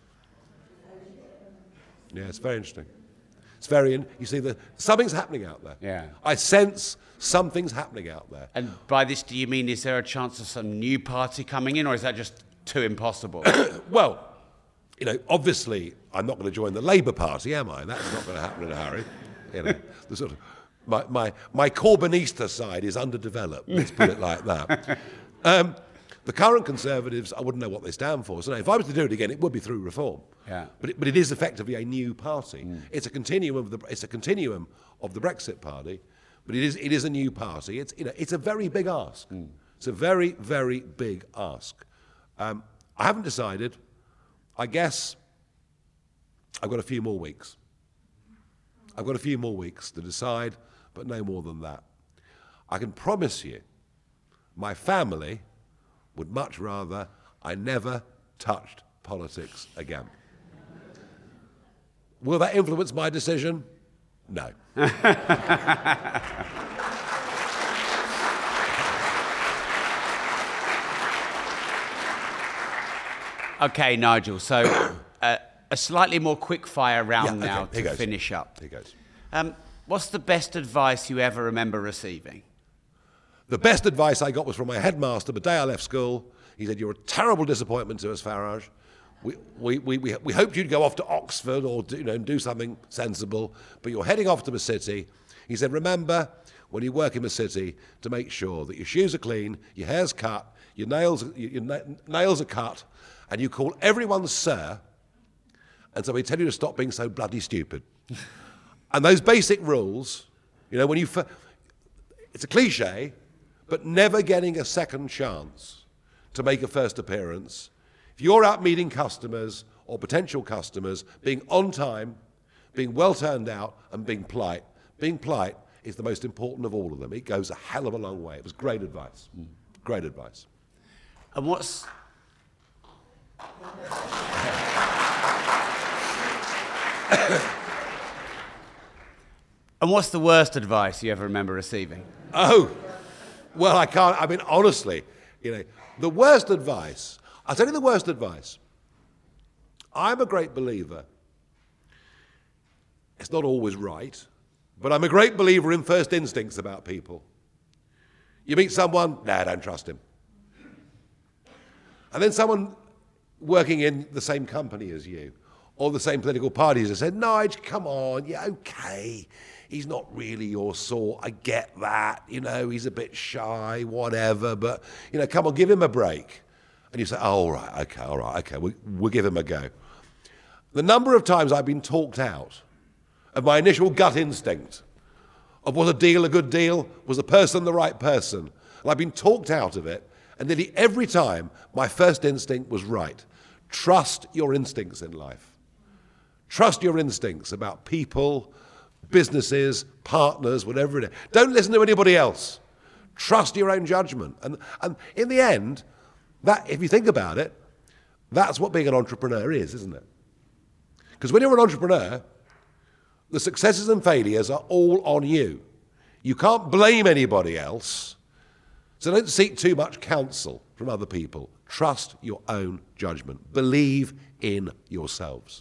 Yeah, it's very interesting. It's very, in, you see, the, something's happening out there. Yeah. I sense something's happening out there. And by this, do you mean, is there a chance of some new party coming in, or is that just too impossible? Well, you know, obviously, I'm not going to join the Labour Party, am I? That's not going to happen in a hurry. You know, the sort of, my, my, my Corbynista side is underdeveloped, let's put it like that. Um, the current Conservatives, I wouldn't know what they stand for. So no, if I was to do it again, it would be through reform. Yeah. But it, but it is effectively a new party. Mm. It's a continuum of the it's a continuum of the Brexit Party, but it is it is a new party. It's you know it's a very big ask. Mm. It's a very very big ask. Um, I haven't decided. I guess I've got a few more weeks. I've got a few more weeks to decide, but no more than that. I can promise you, my family would much rather I never touched politics again. Will that influence my decision? No. Okay, Nigel, so uh, a slightly more quick-fire round yeah, now okay, to goes. finish up. Here goes. Um, what's the best advice you ever remember receiving? The best advice I got was from my headmaster the day I left school. He said, "You're a terrible disappointment to us, Farage. We, we, we, we, we hoped you'd go off to Oxford or do, you know, do something sensible, but you're heading off to the city." He said, "Remember, when you work in the city, to make sure that your shoes are clean, your hair's cut, your nails, your, your na- nails are cut, and you call everyone sir, and so we tell you to stop being so bloody stupid." And those basic rules, you know, when you... F- it's a cliche, but never getting a second chance to make a first appearance. If you're out meeting customers or potential customers, being on time, being well turned out, and being polite, being polite is the most important of all of them. It goes a hell of a long way. It was great advice. Mm. Great advice. And what's... And what's the worst advice you ever remember receiving? Oh, well, I can't, I mean, honestly, you know, the worst advice, I'll tell you the worst advice. I'm a great believer. It's not always right, but I'm a great believer in first instincts about people. You meet someone, nah, don't trust him. And then someone working in the same company as you, or the same political parties, has said, "Nige, come on, yeah, okay. He's not really your sort. I get that. You know, he's a bit shy, whatever. But, you know, come on, give him a break." And you say, "Oh, all right, okay, all right, okay. We, we'll give him a go." The number of times I've been talked out of my initial gut instinct of was a deal a good deal, was the person the right person, and I've been talked out of it, and nearly every time my first instinct was right. Trust your instincts in life. Trust your instincts about people, businesses, partners, whatever it is. Don't listen to anybody else. Trust your own judgment. And, and in the end, that, if you think about it, that's what being an entrepreneur is, isn't it? Because when you're an entrepreneur, the successes and failures are all on you. You can't blame anybody else. So don't seek too much counsel from other people. Trust your own judgment. Believe in yourselves.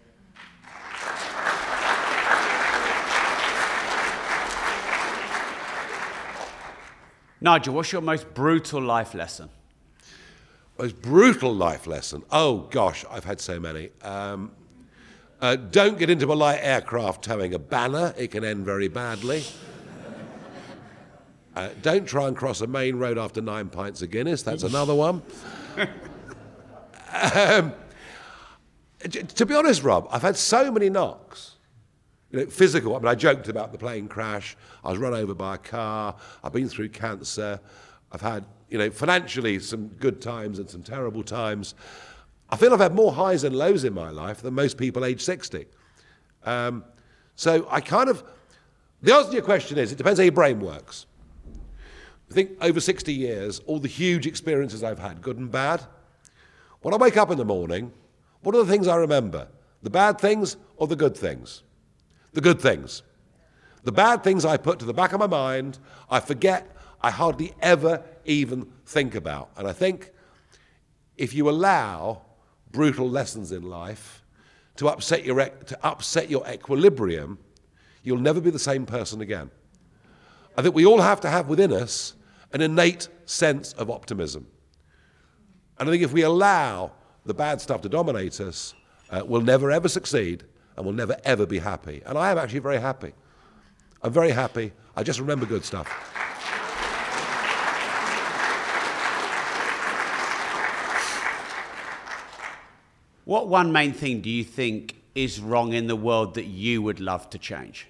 Nigel, what's your most brutal life lesson? Most brutal life lesson? Oh, gosh, I've had so many. Um, uh, don't get into a light aircraft towing a banner. It can end very badly. Uh, don't try and cross a main road after nine pints of Guinness. That's another one. um, to be honest, Rob, I've had so many knocks. You know, physical. I mean, I joked about the plane crash. I was run over by a car. I've been through cancer. I've had, you know, financially some good times and some terrible times. I feel I've had more highs and lows in my life than most people age sixty. Um, so I kind of, the answer to your question is, it depends how your brain works. I think over sixty years, all the huge experiences I've had, good and bad, when I wake up in the morning, what are the things I remember? The bad things or the good things? The good things. The bad things I put to the back of my mind, I forget, I hardly ever even think about. And I think if you allow brutal lessons in life to upset your, to upset your equilibrium, you'll never be the same person again. I think we all have to have within us an innate sense of optimism. And I think if we allow the bad stuff to dominate us, uh, we'll never ever succeed and we'll never ever be happy. And I am actually very happy. I'm very happy. I just remember good stuff. What one main thing do you think is wrong in the world that you would love to change?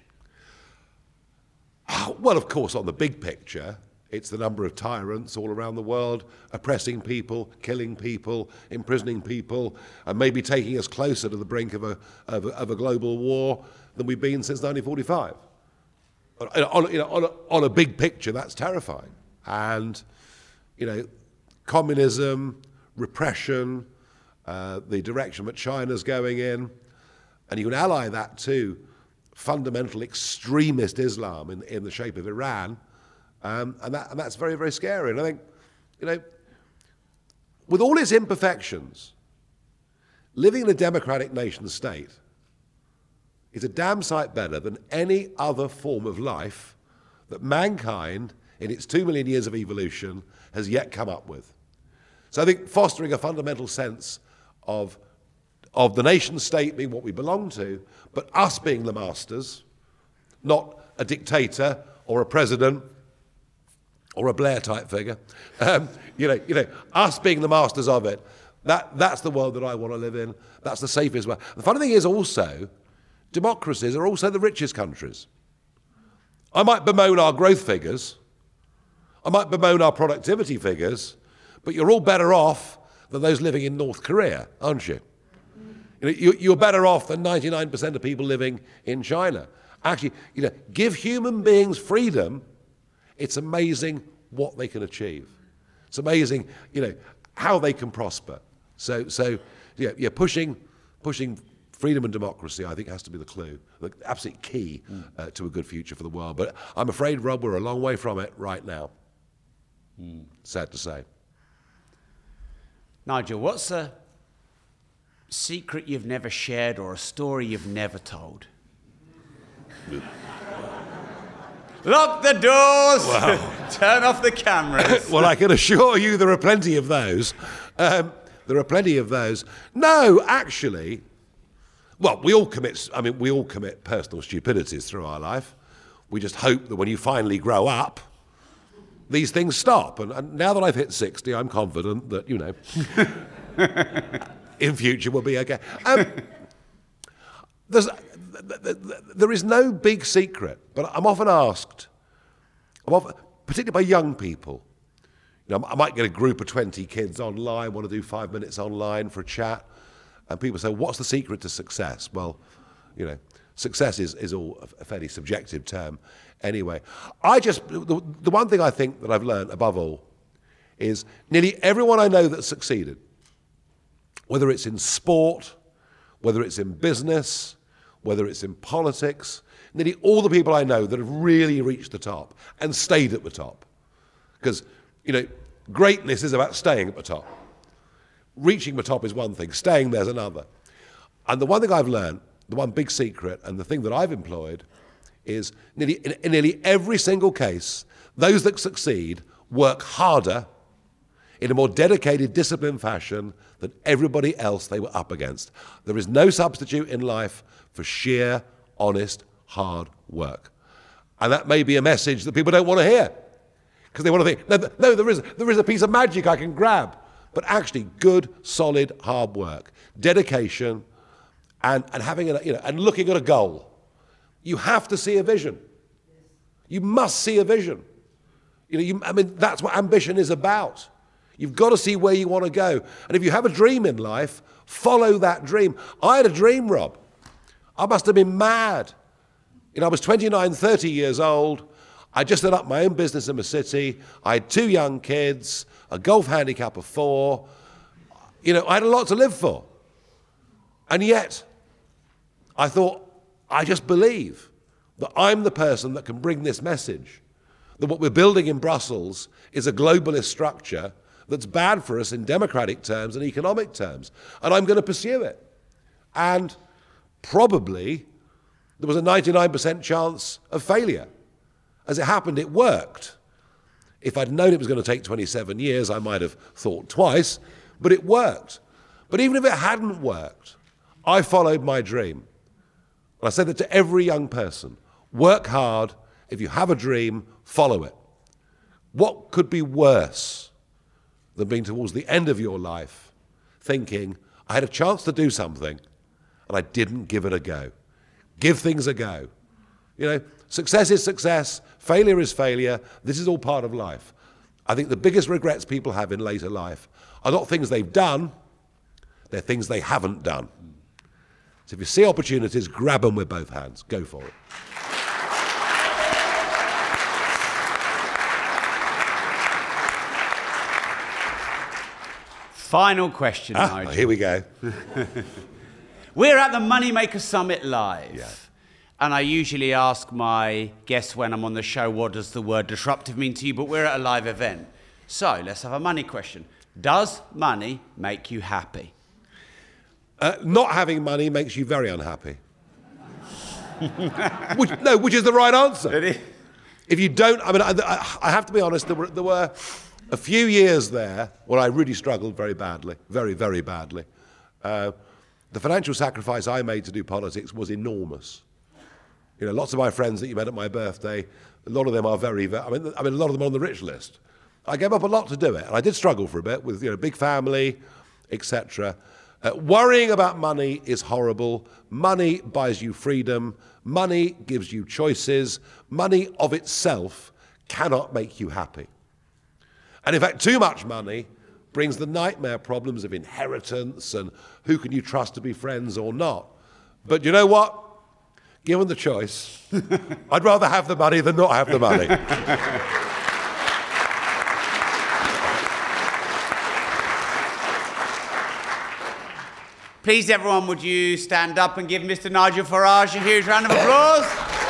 Well, of course, on the big picture, it's the number of tyrants all around the world, oppressing people, killing people, imprisoning people, and maybe taking us closer to the brink of a, of a, of a global war than we've been since nineteen forty-five. On, you know, on, a, on a big picture, that's terrifying. And, you know, communism, repression, uh, the direction that China's going in, and you can ally that to fundamental extremist Islam in, in the shape of Iran, um, and, that, and that's very, very scary. And I think, you know, with all its imperfections, living in a democratic nation state is a damn sight better than any other form of life that mankind, in its two million years of evolution, has yet come up with. So I think fostering a fundamental sense of of the nation state being what we belong to, but us being the masters, not a dictator or a president or a Blair-type figure. Um, you know, you know, us being the masters of it. That that's the world that I want to live in. That's the safest way. The funny thing is also, democracies are also the richest countries. I might bemoan our growth figures, I might bemoan our productivity figures, but you're all better off than those living in North Korea, aren't you? You know, you're better off than ninety-nine percent of people living in China. Actually, you know, give human beings freedom, it's amazing what they can achieve. It's amazing, you know, how they can prosper. So, so yeah, yeah pushing, pushing freedom and democracy, I think, has to be the clue, the absolute key uh, to a good future for the world. But I'm afraid, Rob, we're a long way from it right now. Mm. Sad to say. Nigel, what's a secret you've never shared or a story you've never told? Lock the doors! Wow. Turn off the cameras. Well, I can assure you there are plenty of those. Um, there are plenty of those. No, actually, well, we all commit, I mean, we all commit personal stupidities through our life. We just hope that when you finally grow up, these things stop. And, and now that I've hit sixty, I'm confident that, you know, in future we'll be okay. Um, there's, there is no big secret, but I'm often asked, I'm often, particularly by young people, you know, I might get a group of twenty kids online, want to do five minutes online for a chat, and people say, what's the secret to success? Well, you know, success is, is all a fairly subjective term anyway. I just, the, the one thing I think that I've learned above all is nearly everyone I know that's succeeded, whether it's in sport, whether it's in business, whether it's in politics, nearly all the people I know that have really reached the top and stayed at the top. Because, you know, greatness is about staying at the top. Reaching the top is one thing, staying there's another. And the one thing I've learned, the one big secret, and the thing that I've employed is nearly, in, in nearly every single case, those that succeed work harder in a more dedicated, disciplined fashion than everybody else they were up against. There is no substitute in life for sheer, honest, hard work. And that may be a message that people don't want to hear. Because they want to think, no, no there, is, there is a piece of magic I can grab. But actually, good, solid, hard work, dedication, and, and having a, you know, and looking at a goal. You have to see a vision. You must see a vision. You know, you, I mean, that's what ambition is about. You've got to see where you want to go. And if you have a dream in life, follow that dream. I had a dream, Rob. I must have been mad. You know, I was twenty-nine, thirty years old. I just set up my own business in the city. I had two young kids, a golf handicap of four. You know, I had a lot to live for. And yet, I thought, I just believe that I'm the person that can bring this message, that what we're building in Brussels is a globalist structure that's bad for us in democratic terms and economic terms. And I'm going to pursue it. And probably there was a ninety-nine percent chance of failure. As it happened, it worked. If I'd known it was going to take twenty-seven years, I might have thought twice, but it worked. But even if it hadn't worked, I followed my dream. And I said that to every young person, work hard. If you have a dream, follow it. What could be worse than being towards the end of your life thinking, I had a chance to do something and I didn't give it a go. Give things a go. You know, success is success, failure is failure. This is all part of life. I think the biggest regrets people have in later life are not things they've done, they're things they haven't done. So if you see opportunities, grab them with both hands. Go for it. Final question, ah, Nigel. Here we go. We're at the Moneymaker Summit Live. Yeah. And I usually ask my guests when I'm on the show, what does the word disruptive mean to you? But we're at a live event. So let's have a money question. Does money make you happy? Uh, not having money makes you very unhappy. which, no, which is the right answer. It is. If you don't, I mean, I, I have to be honest, there were, there were a few years there where I really struggled very badly, very, very badly. Uh, the financial sacrifice I made to do politics was enormous. You know, lots of my friends that you met at my birthday, a lot of them are very, very I mean, I mean, a lot of them are on the rich list. I gave up a lot to do it, and I did struggle for a bit with, you know, big family, et cetera. Uh, worrying about money is horrible. Money buys you freedom. Money gives you choices. Money of itself cannot make you happy. And in fact, too much money brings the nightmare problems of inheritance and who can you trust to be friends or not. But you know what? Given the choice, I'd rather have the money than not have the money. Please, everyone, would you stand up and give Mister Nigel Farage a huge round of applause?